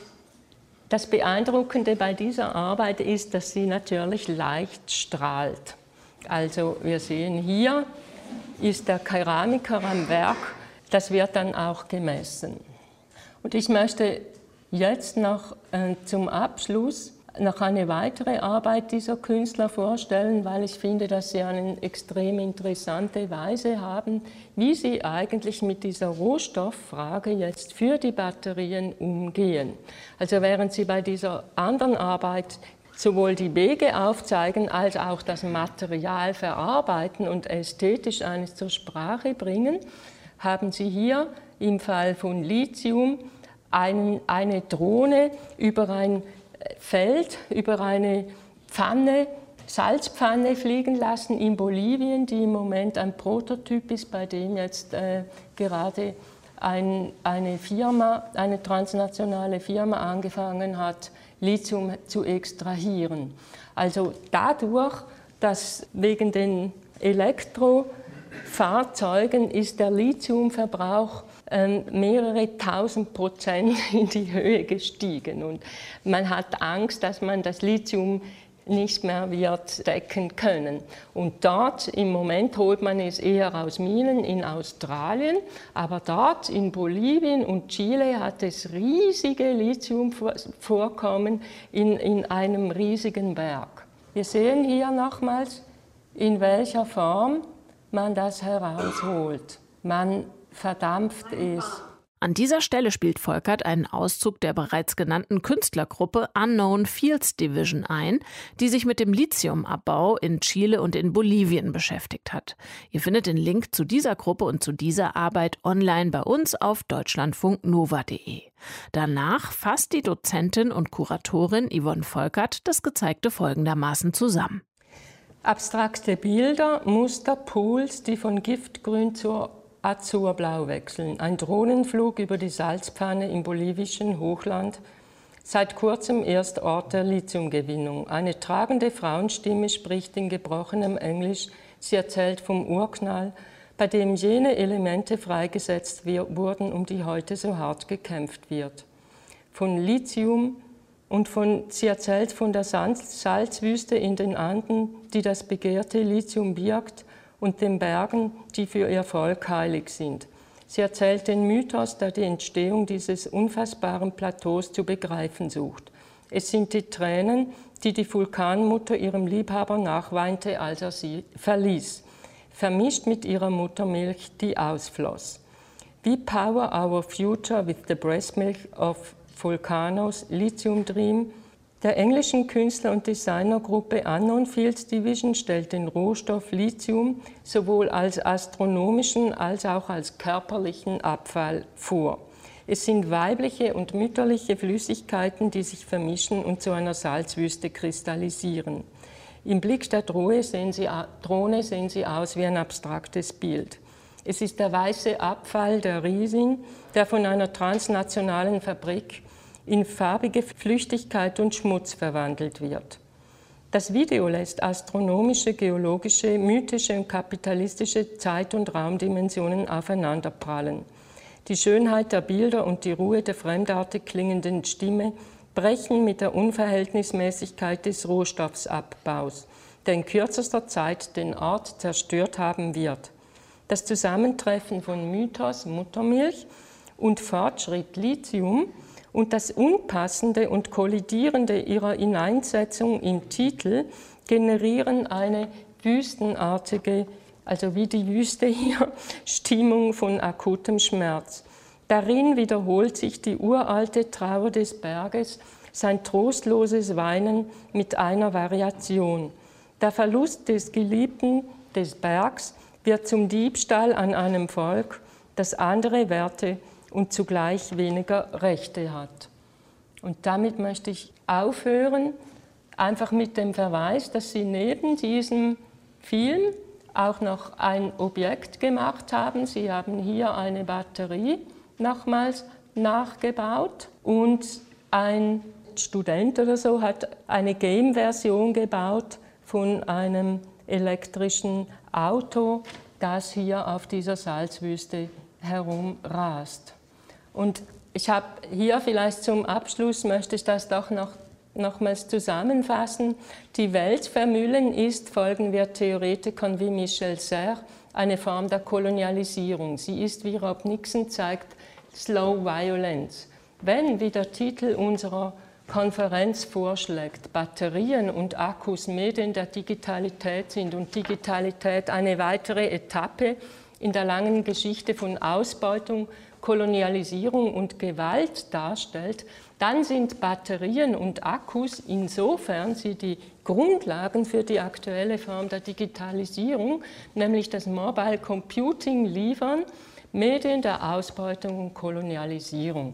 das Beeindruckende bei dieser Arbeit ist, dass sie natürlich leicht strahlt. Also wir sehen hier, ist der Keramiker am Werk, das wird dann auch gemessen. Und ich möchte jetzt noch äh, zum Abschluss noch eine weitere Arbeit dieser Künstler vorstellen, weil ich finde, dass sie eine extrem interessante Weise haben, wie sie eigentlich mit dieser Rohstofffrage jetzt für die Batterien umgehen. Also während sie bei dieser anderen Arbeit sowohl die Wege aufzeigen, als auch das Material verarbeiten und ästhetisch eines zur Sprache bringen, haben sie hier im Fall von Lithium ein, eine Drohne über ein Feld, über eine Pfanne, Salzpfanne fliegen lassen in Bolivien, die im Moment ein Prototyp ist, bei dem jetzt äh, gerade ein, eine Firma, eine transnationale Firma angefangen hat, Lithium zu extrahieren. Also dadurch, dass wegen den Elektrofahrzeugen ist der Lithiumverbrauch ähm, mehrere tausend Prozent in die Höhe gestiegen. Und man hat Angst, dass man das Lithium nicht mehr wird decken können. Und dort im Moment holt man es eher aus Minen in Australien, aber dort in Bolivien und Chile hat es riesige Lithiumvorkommen in, in einem riesigen Berg. Wir sehen hier nochmals, in welcher Form man das herausholt. Man verdampft es. An dieser Stelle spielt Volkert einen Auszug der bereits genannten Künstlergruppe Unknown Fields Division ein, die sich mit dem Lithiumabbau in Chile und in Bolivien beschäftigt hat. Ihr findet den Link zu dieser Gruppe und zu dieser Arbeit online bei uns auf deutschlandfunk nova punkt de. Danach fasst die Dozentin und Kuratorin Yvonne Volkert das Gezeigte folgendermaßen zusammen. Abstrakte Bilder, Muster, Pools, die von Giftgrün zur Azurblau wechseln. Ein Drohnenflug über die Salzpfanne im bolivischen Hochland. Seit kurzem erst Ort der Lithiumgewinnung. Eine tragende Frauenstimme spricht in gebrochenem Englisch. Sie erzählt vom Urknall, bei dem jene Elemente freigesetzt wurden, um die heute so hart gekämpft wird. Von Lithium und von, sie erzählt von der Salzwüste in den Anden, die das begehrte Lithium birgt, und den Bergen, die für ihr Volk heilig sind. Sie erzählt den Mythos, der die Entstehung dieses unfassbaren Plateaus zu begreifen sucht. Es sind die Tränen, die die Vulkanmutter ihrem Liebhaber nachweinte, als er sie verließ, vermischt mit ihrer Muttermilch, die ausfloss. We power our future with the breast milk of volcanoes, Lithium Dream. Der englischen Künstler- und Designergruppe Unknown Fields Division stellt den Rohstoff Lithium sowohl als astronomischen als auch als körperlichen Abfall vor. Es sind weibliche und mütterliche Flüssigkeiten, die sich vermischen und zu einer Salzwüste kristallisieren. Im Blick der Drohne sehen sie, Drohne sehen sie aus wie ein abstraktes Bild. Es ist der weiße Abfall der Riesin, der von einer transnationalen Fabrik in farbige Flüchtigkeit und Schmutz verwandelt wird. Das Video lässt astronomische, geologische, mythische und kapitalistische Zeit- und Raumdimensionen aufeinanderprallen. Die Schönheit der Bilder und die Ruhe der fremdartig klingenden Stimme brechen mit der Unverhältnismäßigkeit des Rohstoffsabbaus, der in kürzester Zeit den Ort zerstört haben wird. das Zusammentreffen von Mythos, Muttermilch, und Fortschritt, Lithium, und das Unpassende und Kollidierende ihrer Ineinsetzung im Titel generieren eine wüstenartige, also wie die Wüste hier, Stimmung von akutem Schmerz. Darin wiederholt sich die uralte Trauer des Berges, sein trostloses Weinen mit einer Variation. Der Verlust des Geliebten des Bergs wird zum Diebstahl an einem Volk, das andere Werte und zugleich weniger Rechte hat. Und damit möchte ich aufhören, einfach mit dem Verweis, dass Sie neben diesem Film auch noch ein Objekt gemacht haben. Sie haben hier eine Batterie nochmals nachgebaut und ein Student oder so hat eine Game-Version gebaut von einem elektrischen Auto, das hier auf dieser Salzwüste herumrast. Und ich habe hier vielleicht zum Abschluss, möchte ich das doch noch nochmals zusammenfassen. Die Welt vermüllen ist, folgen wir Theoretikern wie Michel Serres, eine Form der Kolonialisierung. Sie ist, wie Rob Nixon zeigt, Slow Violence. Wenn, wie der Titel unserer Konferenz vorschlägt, Batterien und Akkus Medien der Digitalität sind und Digitalität eine weitere Etappe in der langen Geschichte von Ausbeutung, Kolonialisierung und Gewalt darstellt, dann sind Batterien und Akkus, insofern sie die Grundlagen für die aktuelle Form der Digitalisierung, nämlich das Mobile Computing, liefern, Medien der Ausbeutung und Kolonialisierung.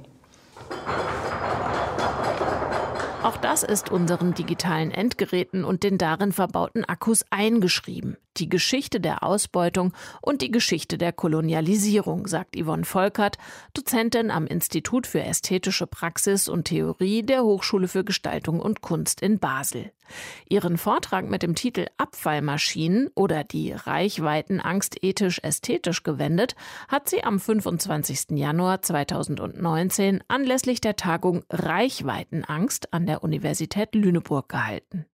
Auch das ist unseren digitalen Endgeräten und den darin verbauten Akkus eingeschrieben. Die Geschichte der Ausbeutung und die Geschichte der Kolonialisierung, sagt Yvonne Volkert, Dozentin am Institut für Ästhetische Praxis und Theorie der Hochschule für Gestaltung und Kunst in Basel. Ihren Vortrag mit dem Titel Abfallmaschinen oder die Reichweitenangst ethisch-ästhetisch gewendet, hat sie am fünfundzwanzigsten Januar zweitausendneunzehn anlässlich der Tagung Reichweitenangst an der Universität Lüneburg gehalten.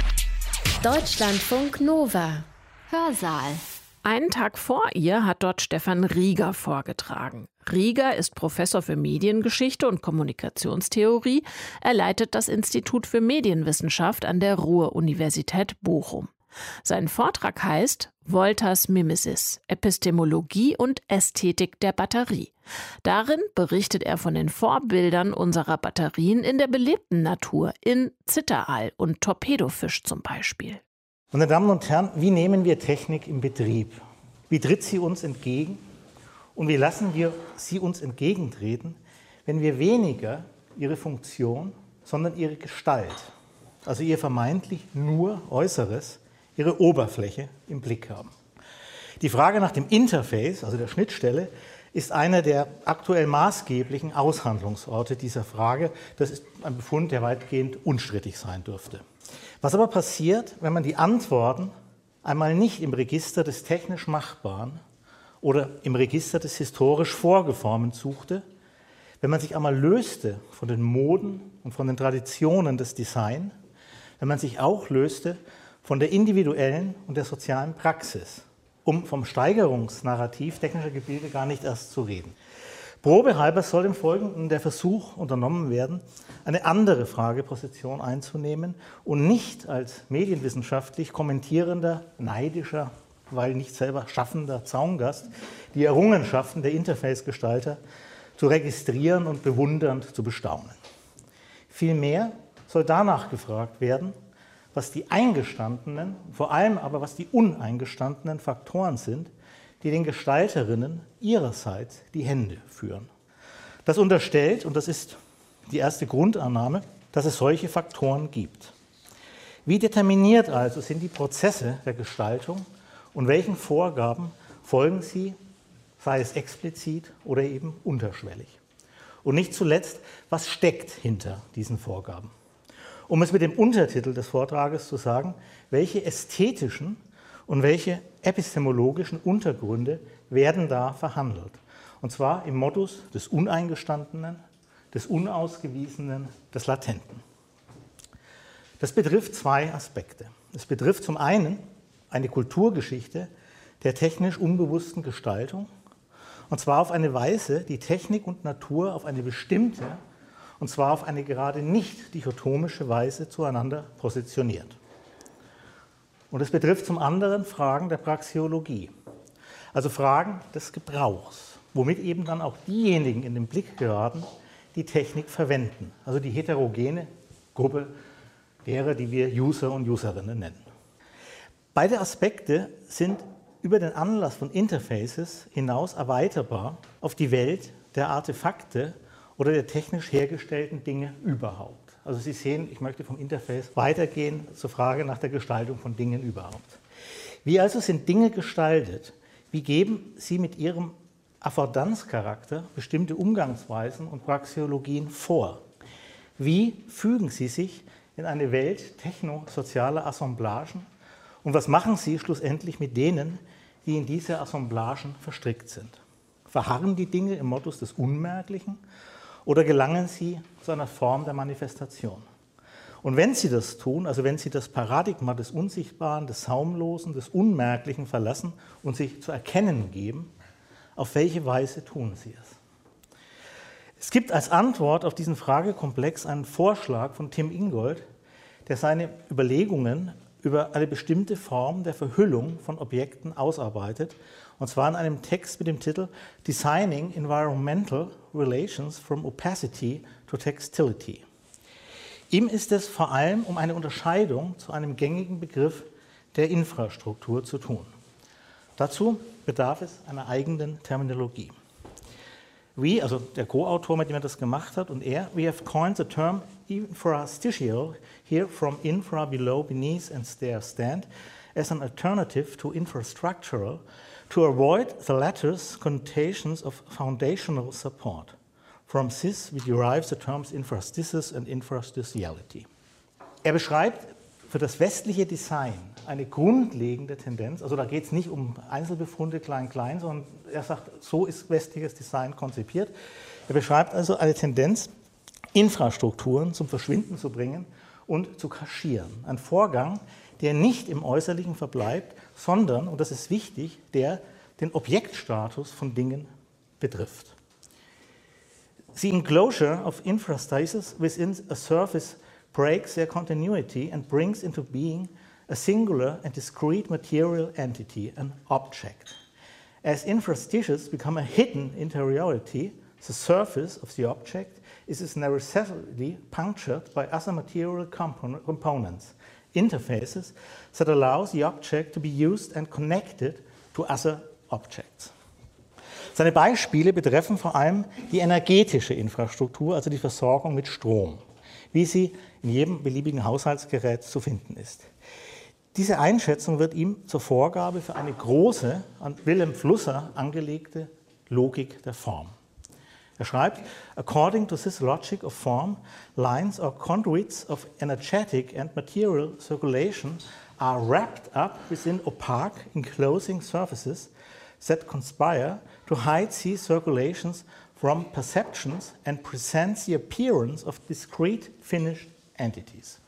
Deutschlandfunk Nova Hörsaal. Einen Tag vor ihr hat dort Stefan Rieger vorgetragen. Rieger ist Professor für Mediengeschichte und Kommunikationstheorie. Er leitet das Institut für Medienwissenschaft an der Ruhr-Universität Bochum. Sein Vortrag heißt Wolters Mimesis, Epistemologie und Ästhetik der Batterie. Darin berichtet er von den Vorbildern unserer Batterien in der belebten Natur, in Zitteraal und Torpedofisch zum Beispiel. Meine Damen und Herren, wie nehmen wir Technik im Betrieb? Wie tritt sie uns entgegen? Und wie lassen wir sie uns entgegentreten, wenn wir weniger ihre Funktion, sondern ihre Gestalt, also ihr vermeintlich nur Äußeres, ihre Oberfläche im Blick haben? Die Frage nach dem Interface, also der Schnittstelle, ist einer der aktuell maßgeblichen Aushandlungsorte dieser Frage. Das ist ein Befund, der weitgehend unstrittig sein dürfte. Was aber passiert, wenn man die Antworten einmal nicht im Register des technisch Machbaren oder im Register des historisch Vorgeformten suchte, wenn man sich einmal löste von den Moden und von den Traditionen des Design, wenn man sich auch löste von der individuellen und der sozialen Praxis, um vom Steigerungsnarrativ technischer Gebilde gar nicht erst zu reden. Probehalber soll im Folgenden der Versuch unternommen werden, eine andere Frageposition einzunehmen und nicht als medienwissenschaftlich kommentierender, neidischer, weil nicht selber schaffender Zaungast die Errungenschaften der Interface-Gestalter zu registrieren und bewundernd zu bestaunen. Vielmehr soll danach gefragt werden, was die eingestandenen, vor allem aber was die uneingestandenen Faktoren sind, die den Gestalterinnen ihrerseits die Hände führen. Das unterstellt, und das ist die erste Grundannahme, dass es solche Faktoren gibt. Wie determiniert also sind die Prozesse der Gestaltung und welchen Vorgaben folgen sie, sei es explizit oder eben unterschwellig? Und nicht zuletzt, was steckt hinter diesen Vorgaben? Um es mit dem Untertitel des Vortrages zu sagen, welche ästhetischen und welche epistemologischen Untergründe werden da verhandelt? Und zwar im Modus des Uneingestandenen, des Unausgewiesenen, des Latenten. Das betrifft zwei Aspekte. Es betrifft zum einen eine Kulturgeschichte der technisch unbewussten Gestaltung, und zwar auf eine Weise, die Technik und Natur auf eine bestimmte, und zwar auf eine gerade nicht dichotomische Weise zueinander positioniert. Und es betrifft zum anderen Fragen der Praxeologie, also Fragen des Gebrauchs, womit eben dann auch diejenigen in den Blick geraten, die Technik verwenden, also die heterogene Gruppe derer, die wir User und Userinnen nennen. Beide Aspekte sind über den Anlass von Interfaces hinaus erweiterbar auf die Welt der Artefakte oder der technisch hergestellten Dinge überhaupt. Also Sie sehen, ich möchte vom Interface weitergehen zur Frage nach der Gestaltung von Dingen überhaupt. Wie also sind Dinge gestaltet? Wie geben sie mit ihrem Affordanzcharakter bestimmte Umgangsweisen und Praxeologien vor? Wie fügen sie sich in eine Welt technosozialer Assemblagen? Und was machen sie schlussendlich mit denen, die in diese Assemblagen verstrickt sind? Verharren die Dinge im Modus des Unmerklichen oder gelangen sie zu einer Form der Manifestation? Und wenn sie das tun, also wenn sie das Paradigma des Unsichtbaren, des Saumlosen, des Unmerklichen verlassen und sich zu erkennen geben, auf welche Weise tun sie es? Es gibt als Antwort auf diesen Fragekomplex einen Vorschlag von Tim Ingold, der seine Überlegungen über eine bestimmte Form der Verhüllung von Objekten ausarbeitet, und zwar in einem Text mit dem Titel Designing Environmental Relations from Opacity to Textility. Ihm ist es vor allem um eine Unterscheidung zu einem gängigen Begriff der Infrastruktur zu tun. Dazu bedarf es einer eigenen Terminologie. We, also der Co-Autor, mit dem er das gemacht hat, und er, we have coined the term infrastitial, here from infra, below, beneath and stair stand, as an alternative to infrastructural, to avoid the latter's connotations of foundational support. From this we derive the terms infrastices and infrastitiality. Er beschreibt für das westliche Design eine grundlegende Tendenz, also da geht es nicht um Einzelbefunde klein-klein, sondern er sagt, so ist westliches Design konzipiert. Er beschreibt also eine Tendenz, Infrastrukturen zum Verschwinden zu bringen und zu kaschieren. Ein Vorgang, der nicht im Äußerlichen verbleibt, sondern, und das ist wichtig, der den Objektstatus von Dingen betrifft. The enclosure of infrastasis within a surface breaks their continuity and brings into being a singular and discrete material entity, an object. As infrastices become a hidden interiority, the surface of the object is necessarily punctured by other material compon- components, interfaces that allow the object to be used and connected to other objects. Seine Beispiele betreffen vor allem die energetische Infrastruktur, also die Versorgung mit Strom, wie sie in jedem beliebigen Haushaltsgerät zu finden ist. Diese Einschätzung wird ihm zur Vorgabe für eine große, an Wilhelm Flusser angelegte Logik der Form. Er schreibt, according to this logic of form, lines or conduits of energetic and material circulation are wrapped up within opaque enclosing surfaces that conspire to hide these circulations from perceptions and present the appearance of discrete finished entities.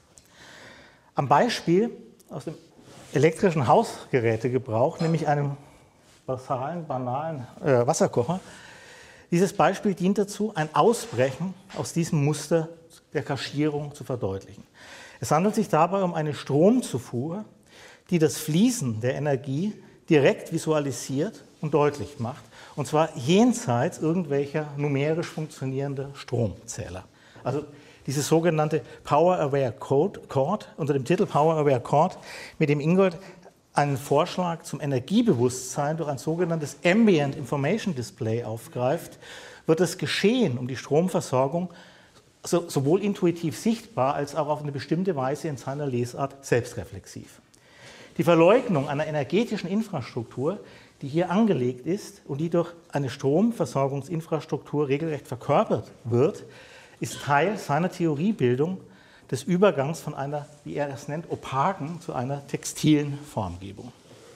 Am Beispiel aus dem elektrischen Hausgerätegebrauch, nämlich einem basalen, banalen äh, Wasserkocher. Dieses Beispiel dient dazu, ein Ausbrechen aus diesem Muster der Kaschierung zu verdeutlichen. Es handelt sich dabei um eine Stromzufuhr, die das Fließen der Energie direkt visualisiert und deutlich macht, und zwar jenseits irgendwelcher numerisch funktionierender Stromzähler. Also diese sogenannte Power-Aware Chord unter dem Titel Power-Aware Chord, mit dem Ingold einen Vorschlag zum Energiebewusstsein durch ein sogenanntes Ambient Information Display aufgreift, wird das Geschehen um die Stromversorgung so, sowohl intuitiv sichtbar als auch auf eine bestimmte Weise in seiner Lesart selbstreflexiv. Die Verleugnung einer energetischen Infrastruktur, die hier angelegt ist und die durch eine Stromversorgungsinfrastruktur regelrecht verkörpert wird, ist Teil seiner Theoriebildung des Übergangs von einer, wie er es nennt, opaken zu einer textilen Formgebung.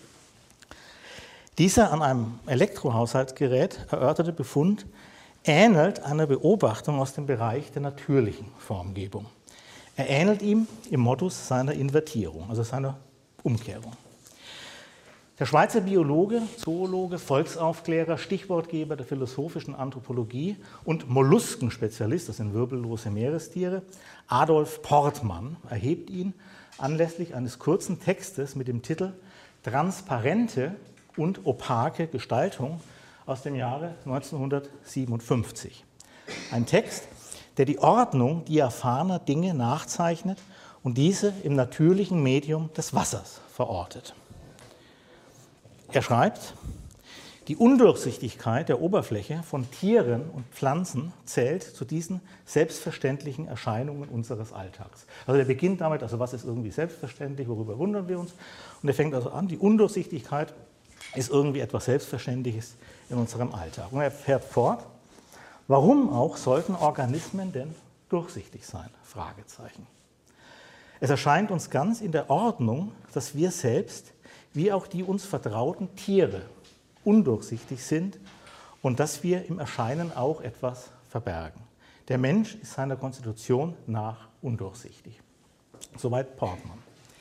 Dieser an einem Elektrohaushaltsgerät erörterte Befund ähnelt einer Beobachtung aus dem Bereich der natürlichen Formgebung. Er ähnelt ihm im Modus seiner Invertierung, also seiner Umkehrung. Der Schweizer Biologe, Zoologe, Volksaufklärer, Stichwortgeber der philosophischen Anthropologie und Molluskenspezialist, das sind wirbellose Meerestiere, Adolf Portmann, erhebt ihn anlässlich eines kurzen Textes mit dem Titel Transparente und opake Gestaltung aus dem Jahre neunzehnhundertsiebenundfünfzig. Ein Text, der die Ordnung diaphaner Dinge nachzeichnet und diese im natürlichen Medium des Wassers verortet. Er schreibt, die Undurchsichtigkeit der Oberfläche von Tieren und Pflanzen zählt zu diesen selbstverständlichen Erscheinungen unseres Alltags. Also er beginnt damit, also was ist irgendwie selbstverständlich, worüber wundern wir uns? Und er fängt also an, die Undurchsichtigkeit ist irgendwie etwas Selbstverständliches in unserem Alltag. Und er fährt fort, warum auch sollten Organismen denn durchsichtig sein? Fragezeichen. Es erscheint uns ganz in der Ordnung, dass wir selbst, wie auch die uns vertrauten Tiere, undurchsichtig sind und dass wir im Erscheinen auch etwas verbergen. Der Mensch ist seiner Konstitution nach undurchsichtig. Soweit Portmann.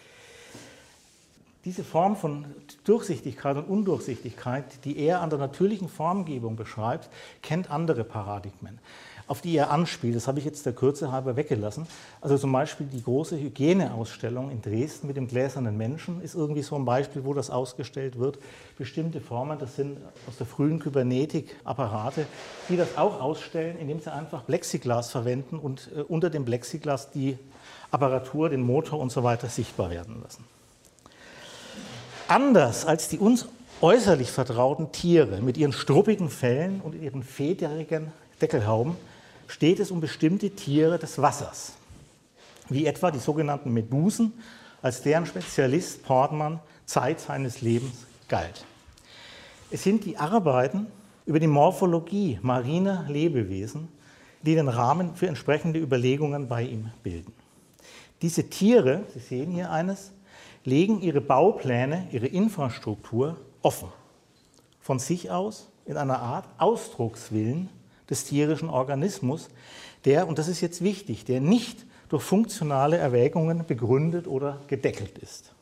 Diese Form von Durchsichtigkeit und Undurchsichtigkeit, die er an der natürlichen Formgebung beschreibt, kennt andere Paradigmen, auf die er anspielt. Das habe ich jetzt der Kürze halber weggelassen. Also zum Beispiel die große Hygieneausstellung in Dresden mit dem gläsernen Menschen ist irgendwie so ein Beispiel, wo das ausgestellt wird. Bestimmte Formen, das sind aus der frühen Kybernetik Apparate, die das auch ausstellen, indem sie einfach Plexiglas verwenden und äh, unter dem Plexiglas die Apparatur, den Motor und so weiter sichtbar werden lassen. Anders als die uns äußerlich vertrauten Tiere mit ihren struppigen Fellen und ihren federigen Deckelhauben steht es um bestimmte Tiere des Wassers, wie etwa die sogenannten Medusen, als deren Spezialist Portmann Zeit seines Lebens galt. Es sind die Arbeiten über die Morphologie mariner Lebewesen, die den Rahmen für entsprechende Überlegungen bei ihm bilden. Diese Tiere, Sie sehen hier eines, legen ihre Baupläne, ihre Infrastruktur offen, von sich aus in einer Art Ausdruckswillen des tierischen Organismus, der, und das ist jetzt wichtig, der nicht durch funktionale Erwägungen begründet oder gedeckelt ist.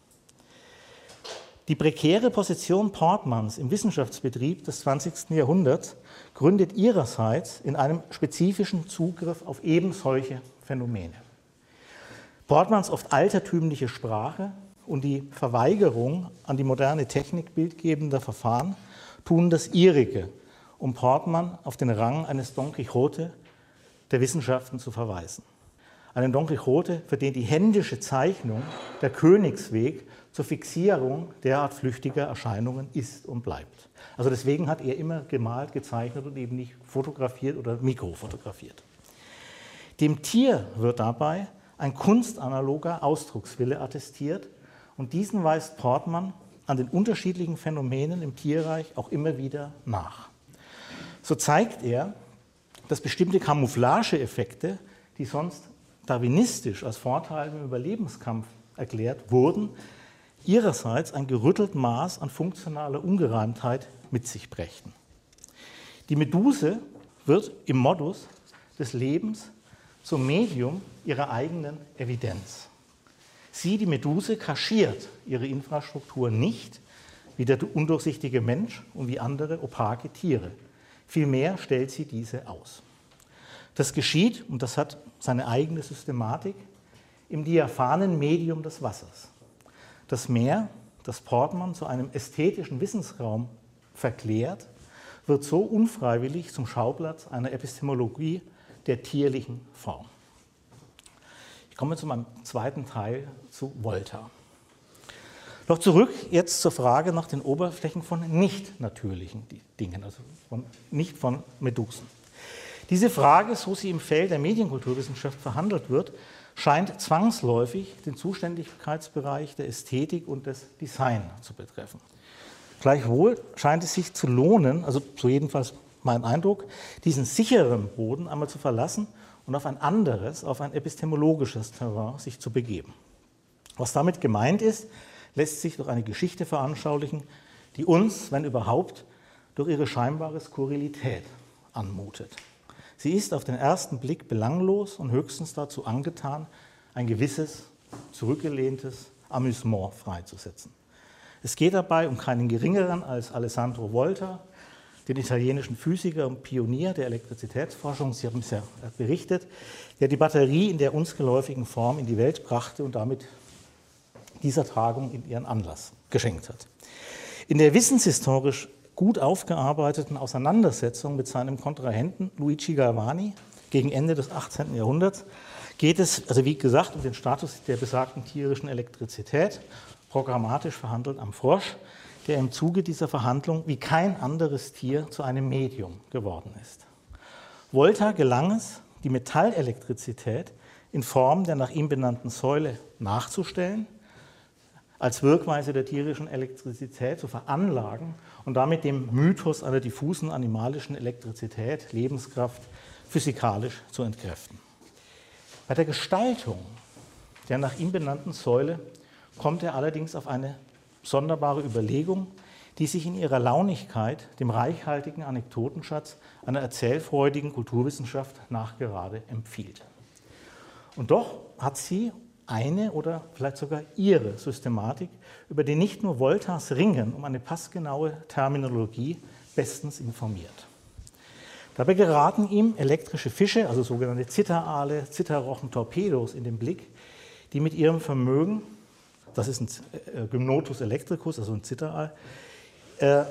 Die prekäre Position Portmanns im Wissenschaftsbetrieb des zwanzigsten Jahrhunderts gründet ihrerseits in einem spezifischen Zugriff auf eben solche Phänomene. Portmanns oft altertümliche Sprache und die Verweigerung an die moderne Technik bildgebender Verfahren tun das ihrige, um Portmann auf den Rang eines Don Quixote der Wissenschaften zu verweisen. Einen Don Quixote, für den die händische Zeichnung der Königsweg zur Fixierung derart flüchtiger Erscheinungen ist und bleibt. Also deswegen hat er immer gemalt, gezeichnet und eben nicht fotografiert oder mikrofotografiert. Dem Tier wird dabei ein kunstanaloger Ausdruckswille attestiert, und diesen weist Portmann an den unterschiedlichen Phänomenen im Tierreich auch immer wieder nach. So zeigt er, dass bestimmte Camouflageeffekte, die sonst darwinistisch als Vorteil im Überlebenskampf erklärt wurden, ihrerseits ein gerüttelt Maß an funktionaler Ungereimtheit mit sich brächten. Die Meduse wird im Modus des Lebens zum Medium ihrer eigenen Evidenz. Sie, die Meduse, kaschiert ihre Infrastruktur nicht, wie der undurchsichtige Mensch und wie andere opake Tiere. Vielmehr stellt sie diese aus. Das geschieht, und das hat seine eigene Systematik, im diaphanen Medium des Wassers. Das Meer, das Portmann zu einem ästhetischen Wissensraum verklärt, wird so unfreiwillig zum Schauplatz einer Epistemologie der tierlichen Form. Ich komme zu meinem zweiten Teil, zu Volta. Doch zurück jetzt zur Frage nach den Oberflächen von nicht natürlichen Dingen, also von, nicht von Medusen. Diese Frage, so sie im Feld der Medienkulturwissenschaft verhandelt wird, scheint zwangsläufig den Zuständigkeitsbereich der Ästhetik und des Design zu betreffen. Gleichwohl scheint es sich zu lohnen, also so jedenfalls mein Eindruck, diesen sicheren Boden einmal zu verlassen und auf ein anderes, auf ein epistemologisches Terrain sich zu begeben. Was damit gemeint ist, lässt sich durch eine Geschichte veranschaulichen, die uns, wenn überhaupt, durch ihre scheinbare Skurrilität anmutet. Sie ist auf den ersten Blick belanglos und höchstens dazu angetan, ein gewisses, zurückgelehntes Amüsement freizusetzen. Es geht dabei um keinen geringeren als Alessandro Volta, den italienischen Physiker und Pionier der Elektrizitätsforschung, Sie haben es ja berichtet, der die Batterie in der uns geläufigen Form in die Welt brachte und damit dieser Tagung in ihren Anlass geschenkt hat. In der wissenshistorisch gut aufgearbeiteten Auseinandersetzung mit seinem Kontrahenten Luigi Galvani gegen Ende des achtzehnten Jahrhunderts geht es, also wie gesagt, um den Status der besagten tierischen Elektrizität, programmatisch verhandelt am Frosch, der im Zuge dieser Verhandlung wie kein anderes Tier zu einem Medium geworden ist. Volta gelang es, die Metallelektrizität in Form der nach ihm benannten Säule nachzustellen, als Wirkweise der tierischen Elektrizität zu veranlagen und damit dem Mythos einer diffusen animalischen Elektrizität, Lebenskraft, physikalisch zu entkräften. Bei der Gestaltung der nach ihm benannten Säule kommt er allerdings auf eine sonderbare Überlegung, die sich in ihrer Launigkeit dem reichhaltigen Anekdotenschatz einer erzählfreudigen Kulturwissenschaft nachgerade empfiehlt. Und doch hat sie eine oder vielleicht sogar ihre Systematik über die nicht nur Voltas Ringen um eine passgenaue Terminologie bestens informiert. Dabei geraten ihm elektrische Fische, also sogenannte Zitteraale, Zitterrochen, Torpedos in den Blick, die mit ihrem Vermögen, das ist ein Gymnotus electricus, also ein Zitteraal, äh,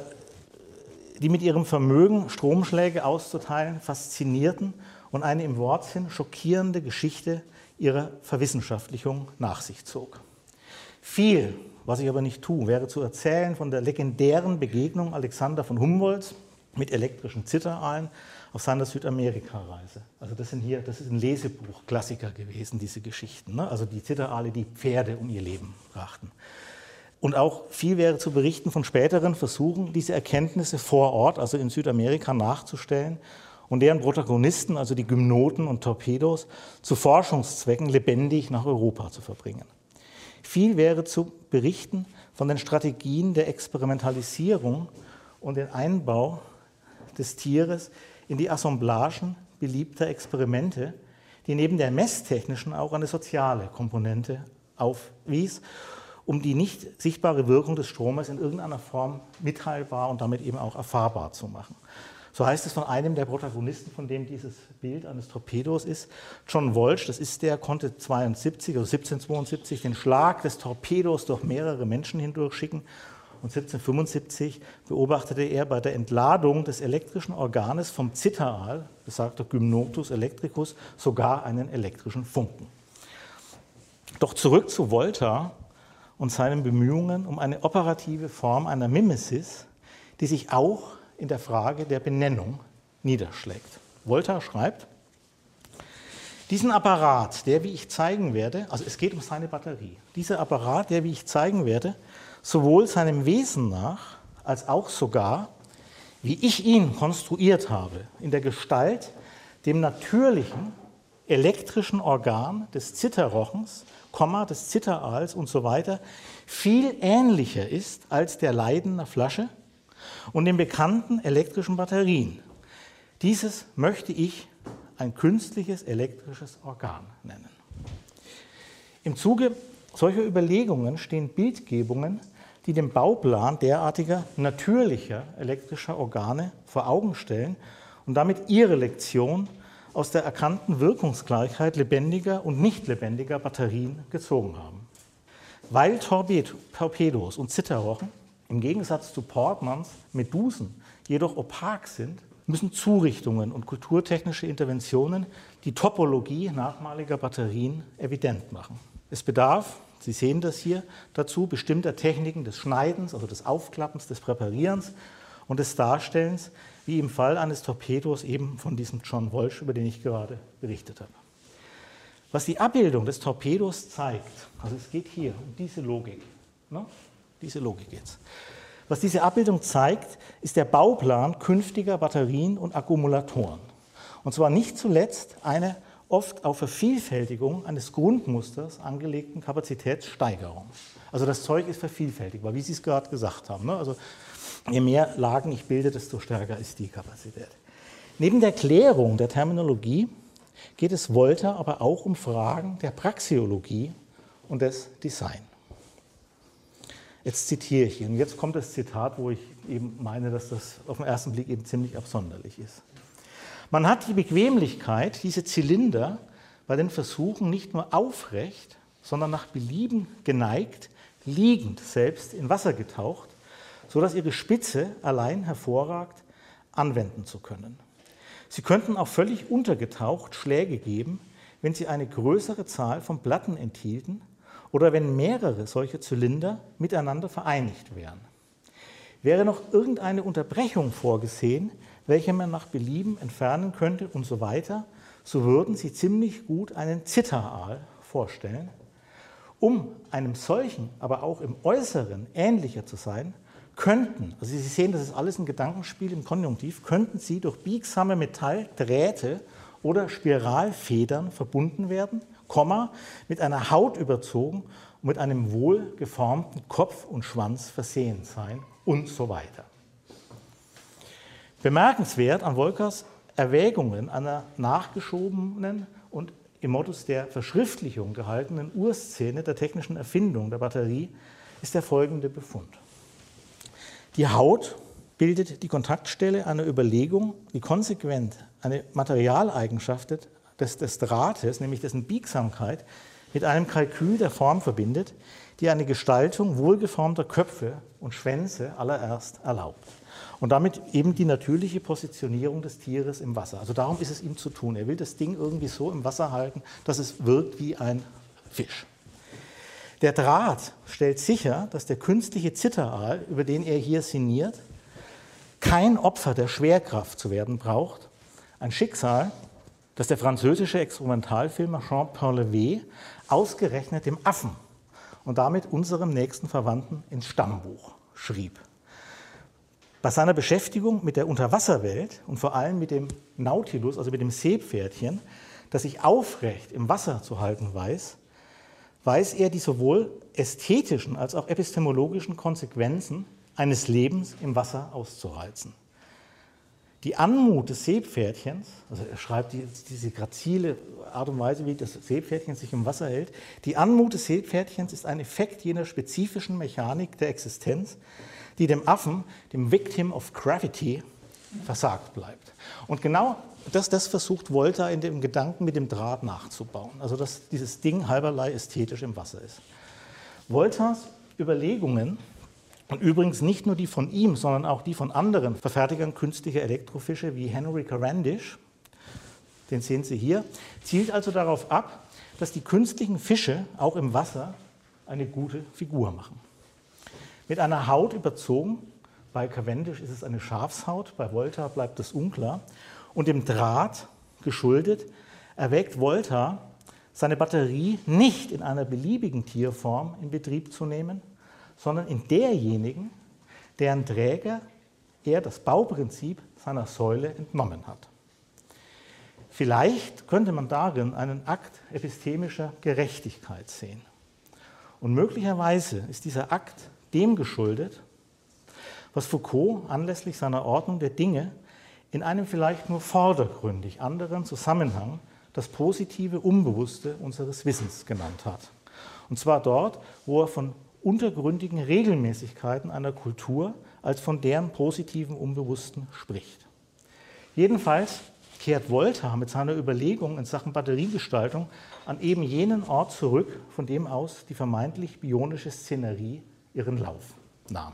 die mit ihrem Vermögen, Stromschläge auszuteilen, faszinierten und eine im Wortsinn schockierende Geschichte ihrer Verwissenschaftlichung nach sich zog. Viel, was ich aber nicht tue, wäre zu erzählen von der legendären Begegnung Alexander von Humboldts mit elektrischen Zitteraalen auf seiner Südamerika-Reise. Also das sind hier, das ist ein Lesebuch-Klassiker gewesen, diese Geschichten. Ne? Also die Zitteraale, die Pferde um ihr Leben brachten. Und auch viel wäre zu berichten von späteren Versuchen, diese Erkenntnisse vor Ort, also in Südamerika, nachzustellen und deren Protagonisten, also die Gymnoten und Torpedos, zu Forschungszwecken lebendig nach Europa zu verbringen. Viel wäre zu berichten von den Strategien der Experimentalisierung und den Einbau des Tieres in die Assemblagen beliebter Experimente, die neben der messtechnischen auch eine soziale Komponente aufwies, um die nicht sichtbare Wirkung des Stromes in irgendeiner Form mitteilbar und damit eben auch erfahrbar zu machen. So heißt es von einem der Protagonisten, von dem dieses Bild eines Torpedos ist, John Walsh, das ist der, konnte zweiundsiebzig, also siebzehnhundertzweiundsiebzig den Schlag des Torpedos durch mehrere Menschen hindurchschicken. Und siebzehnhundertfünfundsiebzig beobachtete er bei der Entladung des elektrischen Organes vom Zitteraal, besagter Gymnotus electricus, sogar einen elektrischen Funken. Doch zurück zu Volta und seinen Bemühungen um eine operative Form einer Mimesis, die sich auch in der Frage der Benennung niederschlägt. Volta schreibt, diesen Apparat, der, wie ich zeigen werde, also es geht um seine Batterie, dieser Apparat, der, wie ich zeigen werde, sowohl seinem Wesen nach, als auch sogar, wie ich ihn konstruiert habe, in der Gestalt, dem natürlichen elektrischen Organ des Zitterrochens, des Zitteraals und so weiter, viel ähnlicher ist als der Leidener Flasche und den bekannten elektrischen Batterien. Dieses möchte ich ein künstliches elektrisches Organ nennen. Im Zuge solcher Überlegungen stehen Bildgebungen, die den Bauplan derartiger natürlicher elektrischer Organe vor Augen stellen und damit ihre Lektion aus der erkannten Wirkungsgleichheit lebendiger und nicht lebendiger Batterien gezogen haben. Weil Torpedos und Zitterrochen im Gegensatz zu Portmans Medusen jedoch opak sind, müssen Zurichtungen und kulturtechnische Interventionen die Topologie nachmaliger Batterien evident machen. Es bedarf, Sie sehen das hier, dazu bestimmter Techniken des Schneidens, also des Aufklappens, des Präparierens und des Darstellens, wie im Fall eines Torpedos eben von diesem John Walsh, über den ich gerade berichtet habe. Was die Abbildung des Torpedos zeigt, also es geht hier um diese Logik, ne? diese Logik jetzt. Was diese Abbildung zeigt, ist der Bauplan künftiger Batterien und Akkumulatoren. Und zwar nicht zuletzt eine oft auf Vervielfältigung eines Grundmusters angelegten Kapazitätssteigerung. Also das Zeug ist vervielfältigbar, wie Sie es gerade gesagt haben. Ne? Also je mehr Lagen ich bilde, desto stärker ist die Kapazität. Neben der Klärung der Terminologie geht es Volta aber auch um Fragen der Praxeologie und des Design. Jetzt zitiere ich ihn. Jetzt kommt das Zitat, wo ich eben meine, dass das auf den ersten Blick eben ziemlich absonderlich ist. Man hat die Bequemlichkeit, diese Zylinder bei den Versuchen nicht nur aufrecht, sondern nach Belieben geneigt, liegend selbst in Wasser getaucht, sodass ihre Spitze allein hervorragt, anwenden zu können. Sie könnten auch völlig untergetaucht Schläge geben, wenn sie eine größere Zahl von Platten enthielten oder wenn mehrere solche Zylinder miteinander vereinigt wären. Wäre noch irgendeine Unterbrechung vorgesehen, welche man nach Belieben entfernen könnte und so weiter, so würden Sie ziemlich gut einen Zitteraal vorstellen. Um einem solchen, aber auch im Äußeren ähnlicher zu sein, könnten, also Sie sehen, das ist alles ein Gedankenspiel im Konjunktiv, könnten Sie durch biegsame Metalldrähte oder Spiralfedern verbunden werden, Komma, mit einer Haut überzogen und mit einem wohlgeformten Kopf und Schwanz versehen sein und so weiter. Bemerkenswert an Volckers Erwägungen einer nachgeschobenen und im Modus der Verschriftlichung gehaltenen Urszene der technischen Erfindung der Batterie ist der folgende Befund. Die Haut bildet die Kontaktstelle einer Überlegung, die konsequent eine Materialeigenschaft des, des Drahtes, nämlich dessen Biegsamkeit, mit einem Kalkül der Form verbindet, die eine Gestaltung wohlgeformter Köpfe und Schwänze allererst erlaubt. Und damit eben die natürliche Positionierung des Tieres im Wasser. Also darum ist es ihm zu tun. Er will das Ding irgendwie so im Wasser halten, dass es wirkt wie ein Fisch. Der Draht stellt sicher, dass der künstliche Zitteraal, über den er hier sinniert, kein Opfer der Schwerkraft zu werden braucht. Ein Schicksal, das der französische Experimentalfilmer Jean-Paul Levé ausgerechnet dem Affen und damit unserem nächsten Verwandten ins Stammbuch schrieb. Bei seiner Beschäftigung mit der Unterwasserwelt und vor allem mit dem Nautilus, also mit dem Seepferdchen, das sich aufrecht im Wasser zu halten weiß, weiß er die sowohl ästhetischen als auch epistemologischen Konsequenzen eines Lebens im Wasser auszureizen. Die Anmut des Seepferdchens, also er schreibt die, diese grazile Art und Weise, wie das Seepferdchen sich im Wasser hält, die Anmut des Seepferdchens ist ein Effekt jener spezifischen Mechanik der Existenz, die dem Affen, dem Victim of Gravity, versagt bleibt. Und genau das, das versucht Volta in dem Gedanken mit dem Draht nachzubauen, also dass dieses Ding halberlei ästhetisch im Wasser ist. Voltas Überlegungen, und übrigens nicht nur die von ihm, sondern auch die von anderen Verfertigern künstlicher Elektrofische wie Henry Cavendish, den sehen Sie hier, zielt also darauf ab, dass die künstlichen Fische auch im Wasser eine gute Figur machen. Mit einer Haut überzogen, bei Cavendish ist es eine Schafshaut, bei Volta bleibt es unklar, und dem Draht geschuldet, erwägt Volta, seine Batterie nicht in einer beliebigen Tierform in Betrieb zu nehmen, sondern in derjenigen, deren Träger er das Bauprinzip seiner Säule entnommen hat. Vielleicht könnte man darin einen Akt epistemischer Gerechtigkeit sehen. Und möglicherweise ist dieser Akt dem geschuldet, was Foucault anlässlich seiner Ordnung der Dinge in einem vielleicht nur vordergründig anderen Zusammenhang das positive Unbewusste unseres Wissens genannt hat. Und zwar dort, wo er von untergründigen Regelmäßigkeiten einer Kultur als von deren positiven Unbewussten spricht. Jedenfalls kehrt Volta mit seiner Überlegung in Sachen Batteriegestaltung an eben jenen Ort zurück, von dem aus die vermeintlich bionische Szenerie ihren Lauf nahm.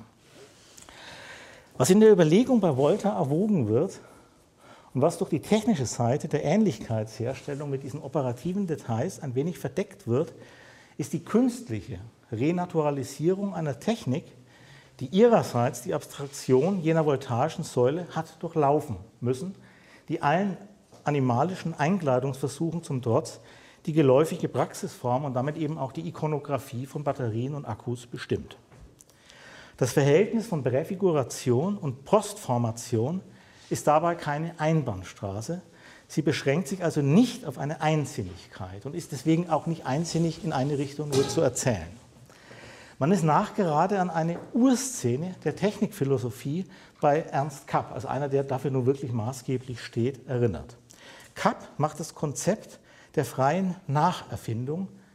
Was in der Überlegung bei Volta erwogen wird und was durch die technische Seite der Ähnlichkeitsherstellung mit diesen operativen Details ein wenig verdeckt wird, ist die künstliche Renaturalisierung einer Technik, die ihrerseits die Abstraktion jener voltaischen Säule hat durchlaufen müssen, die allen animalischen Einkleidungsversuchen zum Trotz die geläufige Praxisform und damit eben auch die Ikonographie von Batterien und Akkus bestimmt. Das Verhältnis von Präfiguration und Postformation ist dabei keine Einbahnstraße. Sie beschränkt sich also nicht auf eine Einsinnigkeit und ist deswegen auch nicht einsinnig in eine Richtung nur zu erzählen. Man ist nachgerade an eine Urszene der Technikphilosophie bei Ernst Kapp, also einer, der dafür nur wirklich maßgeblich steht, erinnert. Kapp macht das Konzept der freien Nacherfindung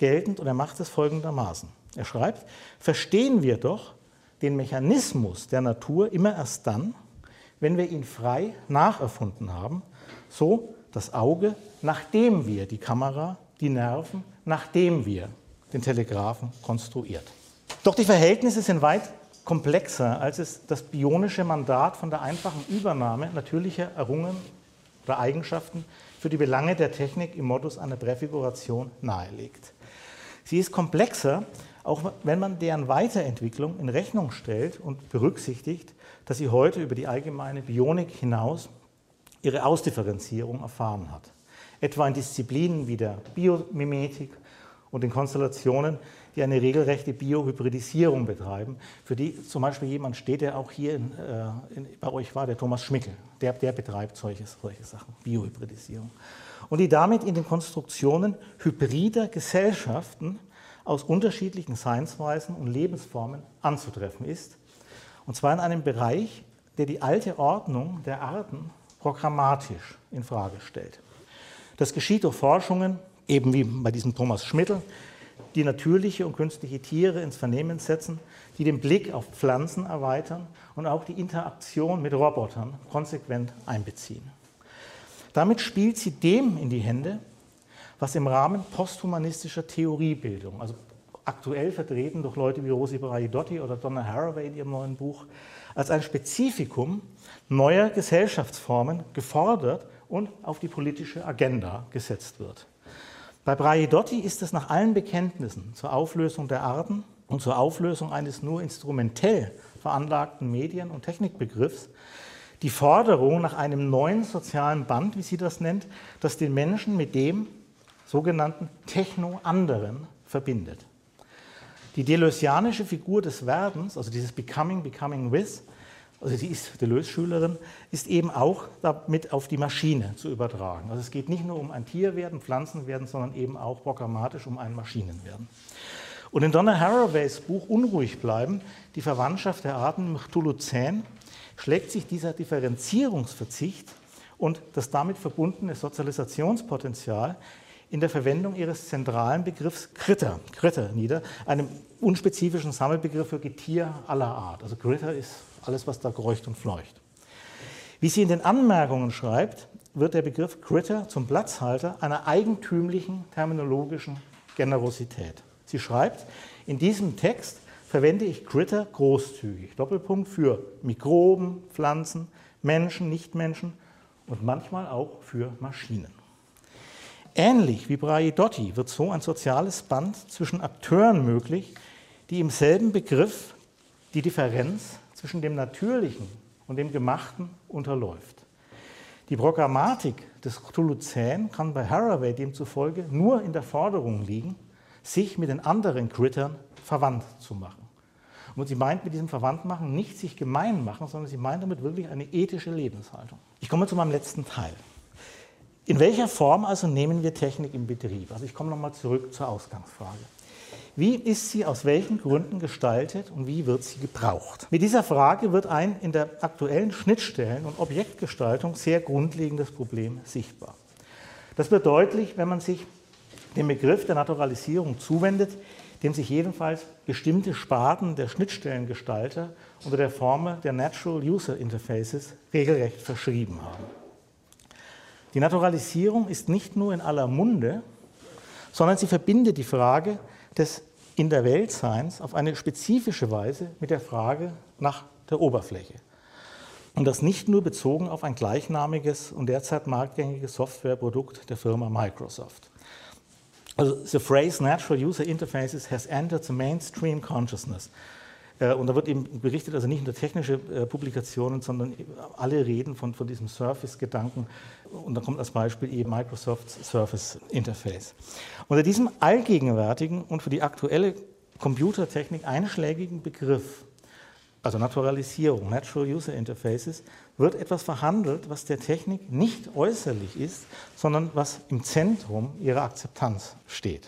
geltend und er macht es folgendermaßen. Er schreibt, verstehen wir doch den Mechanismus der Natur immer erst dann, wenn wir ihn frei nacherfunden haben, so das Auge, nachdem wir die Kamera, die Nerven, nachdem wir den Telegraphen konstruiert. Doch die Verhältnisse sind weit komplexer, als es das bionische Mandat von der einfachen Übernahme natürlicher Errungen oder Eigenschaften für die Belange der Technik im Modus einer Präfiguration nahelegt. Sie ist komplexer, auch wenn man deren Weiterentwicklung in Rechnung stellt und berücksichtigt, dass sie heute über die allgemeine Bionik hinaus ihre Ausdifferenzierung erfahren hat. Etwa in Disziplinen wie der Biomimetik und in Konstellationen, die eine regelrechte Biohybridisierung betreiben, für die zum Beispiel jemand steht, der auch hier in, äh, in, bei euch war, der Thomas Schmickel, der, der betreibt solche, solche Sachen, Biohybridisierung. Und die damit in den Konstruktionen hybrider Gesellschaften aus unterschiedlichen Seinsweisen und Lebensformen anzutreffen ist, und zwar in einem Bereich, der die alte Ordnung der Arten programmatisch in Frage stellt. Das geschieht durch Forschungen, eben wie bei diesem Thomas Schmickel, die natürliche und künstliche Tiere ins Vernehmen setzen, die den Blick auf Pflanzen erweitern und auch die Interaktion mit Robotern konsequent einbeziehen. Damit spielt sie dem in die Hände, was im Rahmen posthumanistischer Theoriebildung, also aktuell vertreten durch Leute wie Rosi Braidotti oder Donna Haraway in ihrem neuen Buch, als ein Spezifikum neuer Gesellschaftsformen gefordert und auf die politische Agenda gesetzt wird. Bei Braidotti ist es nach allen Bekenntnissen zur Auflösung der Arten und zur Auflösung eines nur instrumentell veranlagten Medien- und Technikbegriffs die Forderung nach einem neuen sozialen Band, wie sie das nennt, das den Menschen mit dem sogenannten Techno-Anderen verbindet. Die deleuzianische Figur des Werdens, also dieses Becoming, Becoming with, also sie ist Deleuze-Schülerin, ist eben auch damit auf die Maschine zu übertragen. Also es geht nicht nur um ein Tierwerden, Pflanzenwerden, sondern eben auch programmatisch um ein Maschinenwerden. Und in Donna Haraways Buch Unruhig bleiben, die Verwandtschaft der Arten im Cthulhuzän, schlägt sich dieser Differenzierungsverzicht und das damit verbundene Sozialisationspotenzial in der Verwendung ihres zentralen Begriffs Critter, Critter nieder, einem unspezifischen Sammelbegriff für Getier aller Art. Also Critter ist alles, was da kreucht und fleucht. Wie sie in den Anmerkungen schreibt, wird der Begriff Critter zum Platzhalter einer eigentümlichen terminologischen Generosität. Sie schreibt, in diesem Text verwende ich Critter großzügig, Doppelpunkt, für Mikroben, Pflanzen, Menschen, Nichtmenschen und manchmal auch für Maschinen. Ähnlich wie Braidotti wird so ein soziales Band zwischen Akteuren möglich, die im selben Begriff die Differenz zwischen dem Natürlichen und dem Gemachten unterläuft. Die Programmatik des Cthulhuzän kann bei Haraway demzufolge nur in der Forderung liegen, sich mit den anderen Crittern verwandt zu machen. Und sie meint mit diesem Verwandtmachen nicht sich gemein machen, sondern sie meint damit wirklich eine ethische Lebenshaltung. Ich komme zu meinem letzten Teil. In welcher Form also nehmen wir Technik in Betrieb? Also ich komme nochmal zurück zur Ausgangsfrage. Wie ist sie aus welchen Gründen gestaltet und wie wird sie gebraucht? Mit dieser Frage wird ein in der aktuellen Schnittstellen- und Objektgestaltung sehr grundlegendes Problem sichtbar. Das wird deutlich, wenn man sich dem Begriff der Naturalisierung zuwendet, dem sich jedenfalls bestimmte Sparten der Schnittstellengestalter unter der Formel der Natural User Interfaces regelrecht verschrieben haben. Die Naturalisierung ist nicht nur in aller Munde, sondern sie verbindet die Frage des In der Weltseins auf eine spezifische Weise mit der Frage nach der Oberfläche. Und das nicht nur bezogen auf ein gleichnamiges und derzeit marktgängiges Softwareprodukt der Firma Microsoft. Also the phrase Natural User Interfaces has entered the mainstream consciousness. Und da wird eben berichtet, also nicht nur technische Publikationen, sondern alle reden von, von diesem Surface-Gedanken. Und da kommt als Beispiel eben Microsofts Surface Interface. Unter diesem allgegenwärtigen und für die aktuelle Computertechnik einschlägigen Begriff, also Naturalisierung, Natural User Interfaces, wird etwas verhandelt, was der Technik nicht äußerlich ist, sondern was im Zentrum ihrer Akzeptanz steht.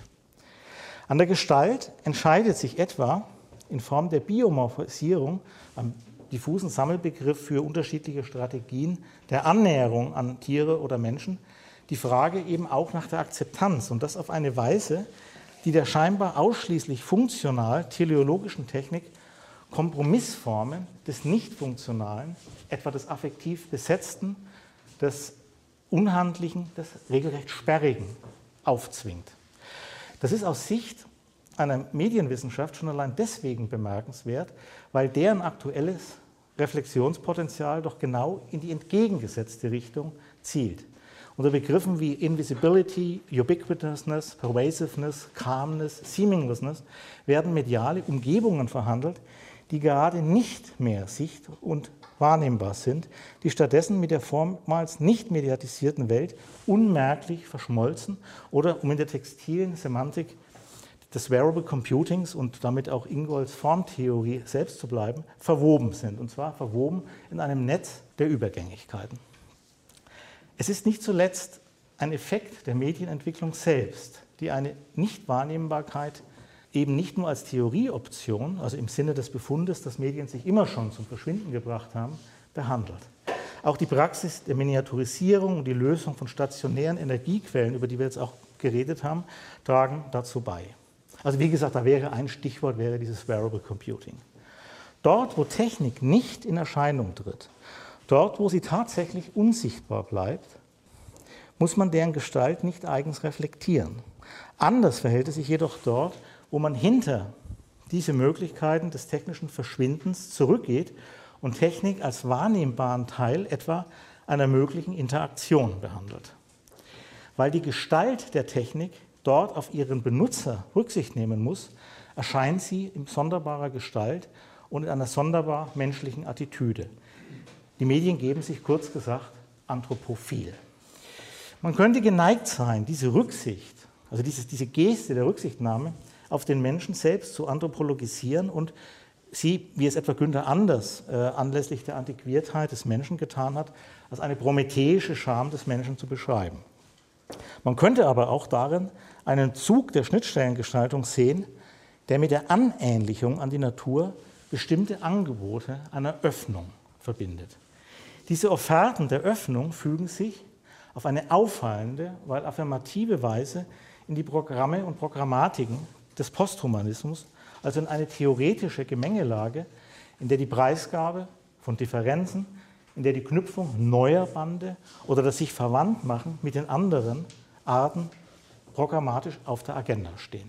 An der Gestalt entscheidet sich etwa in Form der Biomorphisierung, einem diffusen Sammelbegriff für unterschiedliche Strategien der Annäherung an Tiere oder Menschen, die Frage eben auch nach der Akzeptanz und das auf eine Weise, die der scheinbar ausschließlich funktional teleologischen Technik Kompromissformen des Nicht-Funktionalen, etwa des affektiv Besetzten, des Unhandlichen, des regelrecht Sperrigen aufzwingt. Das ist aus Sicht einer Medienwissenschaft schon allein deswegen bemerkenswert, weil deren aktuelles Reflexionspotenzial doch genau in die entgegengesetzte Richtung zielt. Unter Begriffen wie Invisibility, Ubiquitousness, Pervasiveness, Calmness, Seamlessness werden mediale Umgebungen verhandelt, die gerade nicht mehr sicht- und wahrnehmbar sind, die stattdessen mit der vormals nicht mediatisierten Welt unmerklich verschmolzen oder, um in der textilen Semantik des Wearable Computings und damit auch Ingolds Formtheorie selbst zu bleiben, verwoben sind, und zwar verwoben in einem Netz der Übergängigkeiten. Es ist nicht zuletzt ein Effekt der Medienentwicklung selbst, die eine Nichtwahrnehmbarkeit eben nicht nur als Theorieoption, also im Sinne des Befundes, dass Medien sich immer schon zum Verschwinden gebracht haben, behandelt. Auch die Praxis der Miniaturisierung und die Lösung von stationären Energiequellen, über die wir jetzt auch geredet haben, tragen dazu bei. Also wie gesagt, da wäre ein Stichwort, wäre dieses Wearable Computing. Dort, wo Technik nicht in Erscheinung tritt, dort, wo sie tatsächlich unsichtbar bleibt, muss man deren Gestalt nicht eigens reflektieren. Anders verhält es sich jedoch dort, wo man hinter diese Möglichkeiten des technischen Verschwindens zurückgeht und Technik als wahrnehmbaren Teil etwa einer möglichen Interaktion behandelt. Weil die Gestalt der Technik dort auf ihren Benutzer Rücksicht nehmen muss, erscheint sie in sonderbarer Gestalt und in einer sonderbar menschlichen Attitüde. Die Medien geben sich kurz gesagt anthropophil. Man könnte geneigt sein, diese Rücksicht, also diese, diese Geste der Rücksichtnahme auf den Menschen selbst zu anthropologisieren und sie, wie es etwa Günther Anders äh, anlässlich der Antiquiertheit des Menschen getan hat, als eine prometheische Scham des Menschen zu beschreiben. Man könnte aber auch darin einen Zug der Schnittstellengestaltung sehen, der mit der Anähnlichung an die Natur bestimmte Angebote einer Öffnung verbindet. Diese Offerten der Öffnung fügen sich auf eine auffallende, weil affirmative Weise in die Programme und Programmatiken des Posthumanismus, also in eine theoretische Gemengelage, in der die Preisgabe von Differenzen, in der die Knüpfung neuer Bande oder das sich verwandt machen mit den anderen Arten programmatisch auf der Agenda stehen.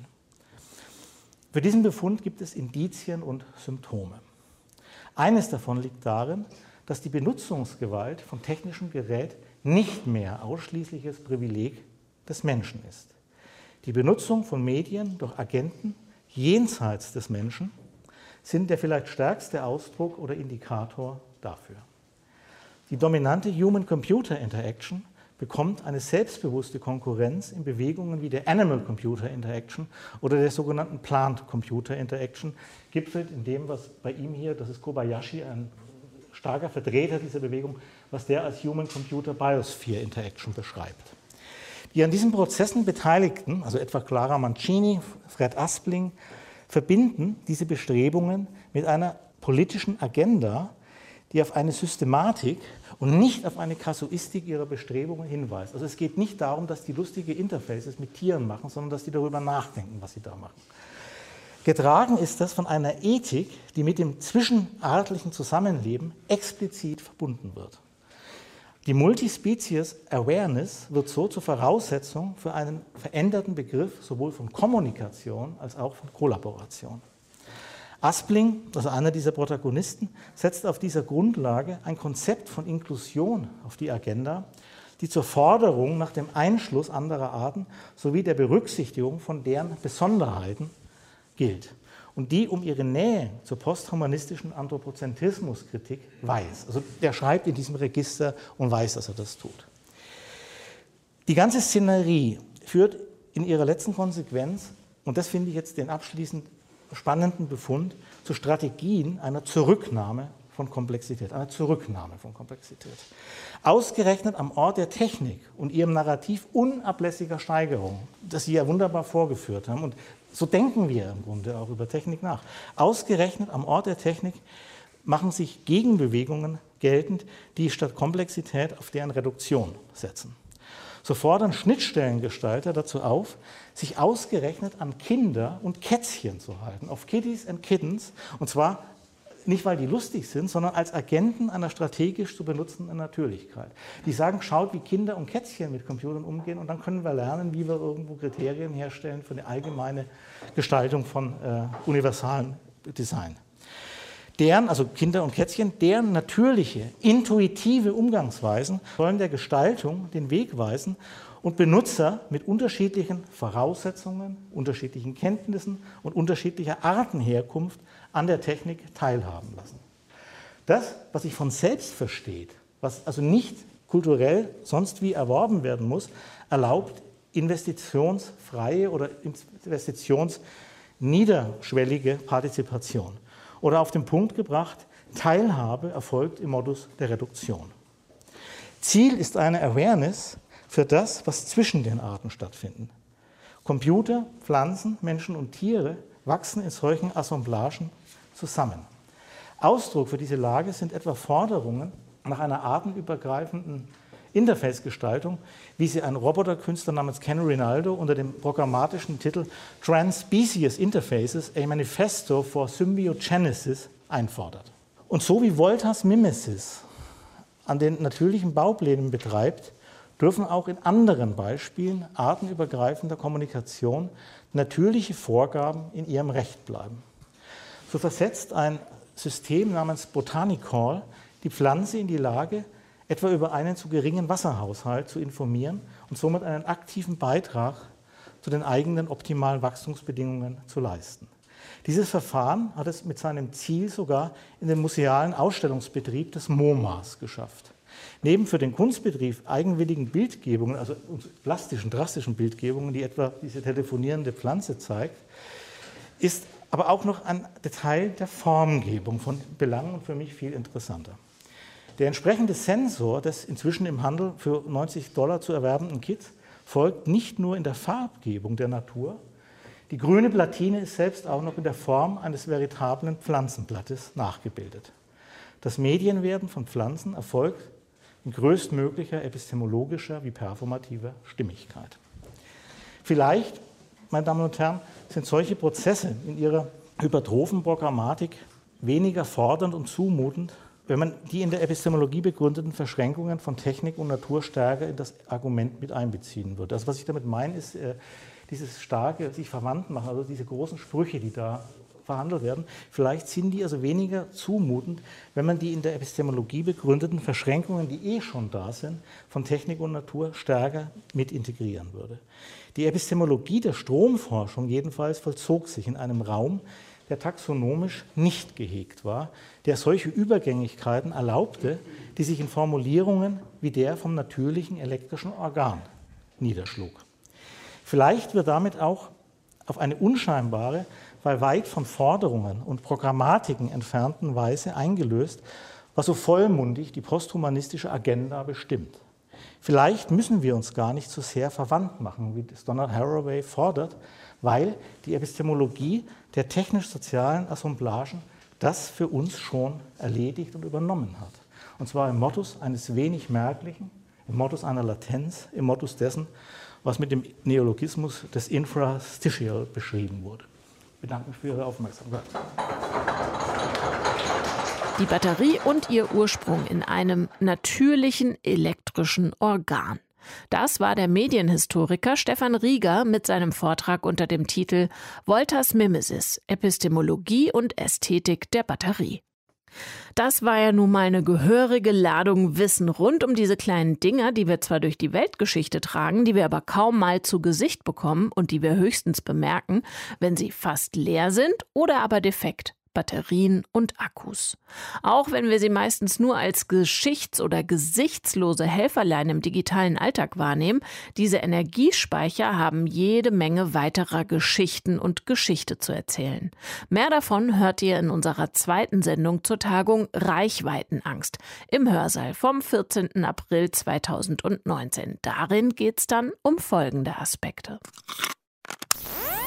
Für diesen Befund gibt es Indizien und Symptome. Eines davon liegt darin, dass die Benutzungsgewalt von technischem Gerät nicht mehr ausschließliches Privileg des Menschen ist. Die Benutzung von Medien durch Agenten jenseits des Menschen sind der vielleicht stärkste Ausdruck oder Indikator dafür. Die dominante Human-Computer-Interaction bekommt eine selbstbewusste Konkurrenz in Bewegungen wie der Animal-Computer-Interaction oder der sogenannten Plant-Computer-Interaction, gipfelt in dem, was bei ihm hier, das ist Kobayashi, ein starker Vertreter dieser Bewegung, was der als Human-Computer-Biosphere-Interaction beschreibt. Die an diesen Prozessen Beteiligten, also etwa Clara Mancini, Fred Aspling, verbinden diese Bestrebungen mit einer politischen Agenda, die auf eine Systematik und nicht auf eine Kasuistik ihrer Bestrebungen hinweist. Also es geht nicht darum, dass die lustige Interfaces mit Tieren machen, sondern dass die darüber nachdenken, was sie da machen. Getragen ist das von einer Ethik, die mit dem zwischenartlichen Zusammenleben explizit verbunden wird. Die Multispecies Awareness wird so zur Voraussetzung für einen veränderten Begriff sowohl von Kommunikation als auch von Kollaboration. Aspling, also einer dieser Protagonisten, setzt auf dieser Grundlage ein Konzept von Inklusion auf die Agenda, die zur Forderung nach dem Einschluss anderer Arten sowie der Berücksichtigung von deren Besonderheiten gilt und die um ihre Nähe zur posthumanistischen Anthropozentrismuskritik weiß. Also der schreibt in diesem Register und weiß, dass er das tut. Die ganze Szenerie führt in ihrer letzten Konsequenz, und das finde ich jetzt den abschließend spannenden Befund, zu Strategien einer Zurücknahme von Komplexität, einer Zurücknahme von Komplexität. Ausgerechnet am Ort der Technik und ihrem Narrativ unablässiger Steigerung, das Sie ja wunderbar vorgeführt haben, und so denken wir im Grunde auch über Technik nach. Ausgerechnet am Ort der Technik machen sich Gegenbewegungen geltend, die statt Komplexität auf deren Reduktion setzen. So fordern Schnittstellengestalter dazu auf, sich ausgerechnet an Kinder und Kätzchen zu halten, auf Kitties and Kittens, und zwar nicht, weil die lustig sind, sondern als Agenten einer strategisch zu benutzenden Natürlichkeit. Die sagen, schaut, wie Kinder und Kätzchen mit Computern umgehen, und dann können wir lernen, wie wir irgendwo Kriterien herstellen für eine allgemeine Gestaltung von äh, universalen Design. Deren, also Kinder und Kätzchen, deren natürliche, intuitive Umgangsweisen sollen der Gestaltung den Weg weisen und Benutzer mit unterschiedlichen Voraussetzungen, unterschiedlichen Kenntnissen und unterschiedlicher Artenherkunft an der Technik teilhaben lassen. Das, was sich von selbst versteht, was also nicht kulturell sonst wie erworben werden muss, erlaubt investitionsfreie oder investitionsniederschwellige Partizipation. Oder auf den Punkt gebracht, Teilhabe erfolgt im Modus der Reduktion. Ziel ist eine Awareness für das, was zwischen den Arten stattfindet. Computer, Pflanzen, Menschen und Tiere wachsen in solchen Assemblagen zusammen. Ausdruck für diese Lage sind etwa Forderungen nach einer artenübergreifenden Interface-Gestaltung, wie sie ein Roboterkünstler namens Ken Rinaldo unter dem programmatischen Titel Trans-Species Interfaces, a Manifesto for Symbiogenesis einfordert. Und so wie Voltas Mimesis an den natürlichen Bauplänen betreibt, dürfen auch in anderen Beispielen artenübergreifender Kommunikation natürliche Vorgaben in ihrem Recht bleiben. So versetzt ein System namens Botanical die Pflanze in die Lage, etwa über einen zu geringen Wasserhaushalt zu informieren und somit einen aktiven Beitrag zu den eigenen optimalen Wachstumsbedingungen zu leisten. Dieses Verfahren hat es mit seinem Ziel sogar in den musealen Ausstellungsbetrieb des MoMAs geschafft. Neben für den Kunstbetrieb eigenwilligen Bildgebungen, also plastischen, drastischen Bildgebungen, die etwa diese telefonierende Pflanze zeigt, ist aber auch noch ein Detail der Formgebung von Belang und für mich viel interessanter. Der entsprechende Sensor des inzwischen im Handel für neunzig Dollar zu erwerbenden Kits folgt nicht nur in der Farbgebung der Natur, die grüne Platine ist selbst auch noch in der Form eines veritablen Pflanzenblattes nachgebildet. Das Medienwerden von Pflanzen erfolgt in größtmöglicher epistemologischer wie performativer Stimmigkeit. Vielleicht, meine Damen und Herren, sind solche Prozesse in ihrer hypertrophen Programmatik weniger fordernd und zumutend, wenn man die in der Epistemologie begründeten Verschränkungen von Technik und Natur stärker in das Argument mit einbeziehen würde. Also was ich damit meine, ist äh, dieses starke sich verwandt machen, also diese großen Sprüche, die da verhandelt werden. Vielleicht sind die also weniger zumutend, wenn man die in der Epistemologie begründeten Verschränkungen, die eh schon da sind, von Technik und Natur stärker mit integrieren würde. Die Epistemologie der Stromforschung jedenfalls vollzog sich in einem Raum, der taxonomisch nicht gehegt war, der solche Übergängigkeiten erlaubte, die sich in Formulierungen wie der vom natürlichen elektrischen Organ niederschlug. Vielleicht wird damit auch auf eine unscheinbare, weil weit von Forderungen und Programmatiken entfernten Weise eingelöst, was so vollmundig die posthumanistische Agenda bestimmt. Vielleicht müssen wir uns gar nicht so sehr verwandt machen, wie das Donald Haraway fordert, weil die Epistemologie der technisch-sozialen Assemblagen das für uns schon erledigt und übernommen hat. Und zwar im Modus eines wenig Merklichen, im Modus einer Latenz, im Modus dessen, was mit dem Neologismus des Infrastitial beschrieben wurde. Ich bedanke mich für Ihre Aufmerksamkeit. Die Batterie und ihr Ursprung in einem natürlichen elektrischen Organ. Das war der Medienhistoriker Stefan Rieger mit seinem Vortrag unter dem Titel Voltas Mimesis, Epistemologie und Ästhetik der Batterie. Das war ja nun mal eine gehörige Ladung Wissen rund um diese kleinen Dinger, die wir zwar durch die Weltgeschichte tragen, die wir aber kaum mal zu Gesicht bekommen und die wir höchstens bemerken, wenn sie fast leer sind oder aber defekt. Batterien und Akkus. Auch wenn wir sie meistens nur als geschichts- oder gesichtslose Helferlein im digitalen Alltag wahrnehmen, diese Energiespeicher haben jede Menge weiterer Geschichten und Geschichte zu erzählen. Mehr davon hört ihr in unserer zweiten Sendung zur Tagung Reichweitenangst im Hörsaal vom vierzehnten April zweitausendneunzehn. Darin geht es dann um folgende Aspekte.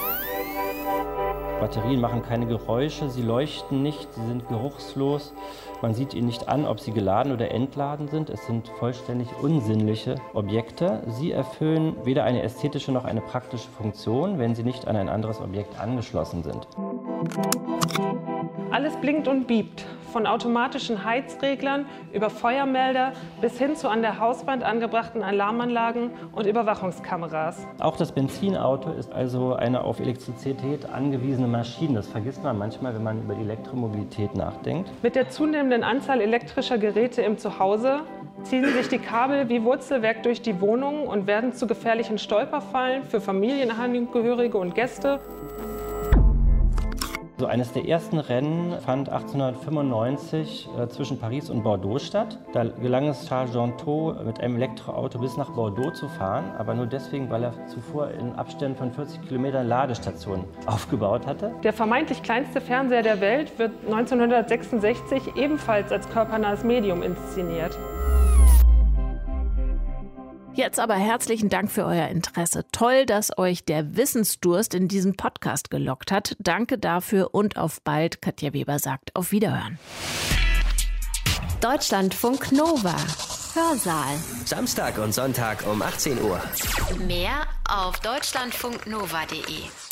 Batterien machen keine Geräusche, sie leuchten nicht, sie sind geruchslos. Man sieht ihnen nicht an, ob sie geladen oder entladen sind. Es sind vollständig unsinnliche Objekte. Sie erfüllen weder eine ästhetische noch eine praktische Funktion, wenn sie nicht an ein anderes Objekt angeschlossen sind. Alles blinkt und biebt. Von automatischen Heizreglern über Feuermelder bis hin zu an der Hauswand angebrachten Alarmanlagen und Überwachungskameras. Auch das Benzinauto ist also eine auf Elektrizität angewiesene Maschine. Das vergisst man manchmal, wenn man über die Elektromobilität nachdenkt. Mit der zunehmenden Anzahl elektrischer Geräte im Zuhause ziehen sich die Kabel wie Wurzelwerk durch die Wohnung und werden zu gefährlichen Stolperfallen für Familienangehörige und Gäste. So eines der ersten Rennen fand achtzehnhundertfünfundneunzig äh, zwischen Paris und Bordeaux statt. Da gelang es Charles Gentot, mit einem Elektroauto bis nach Bordeaux zu fahren, aber nur deswegen, weil er zuvor in Abständen von vierzig Kilometern Ladestationen aufgebaut hatte. Der vermeintlich kleinste Fernseher der Welt wird neunzehnhundertsechsundsechzig ebenfalls als körpernahes Medium inszeniert. Jetzt aber herzlichen Dank für euer Interesse. Toll, dass euch der Wissensdurst in diesen Podcast gelockt hat. Danke dafür und auf bald. Katja Weber sagt auf Wiederhören. Deutschlandfunk Nova. Hörsaal. Samstag und Sonntag um achtzehn Uhr. Mehr auf deutschlandfunknova punkt de.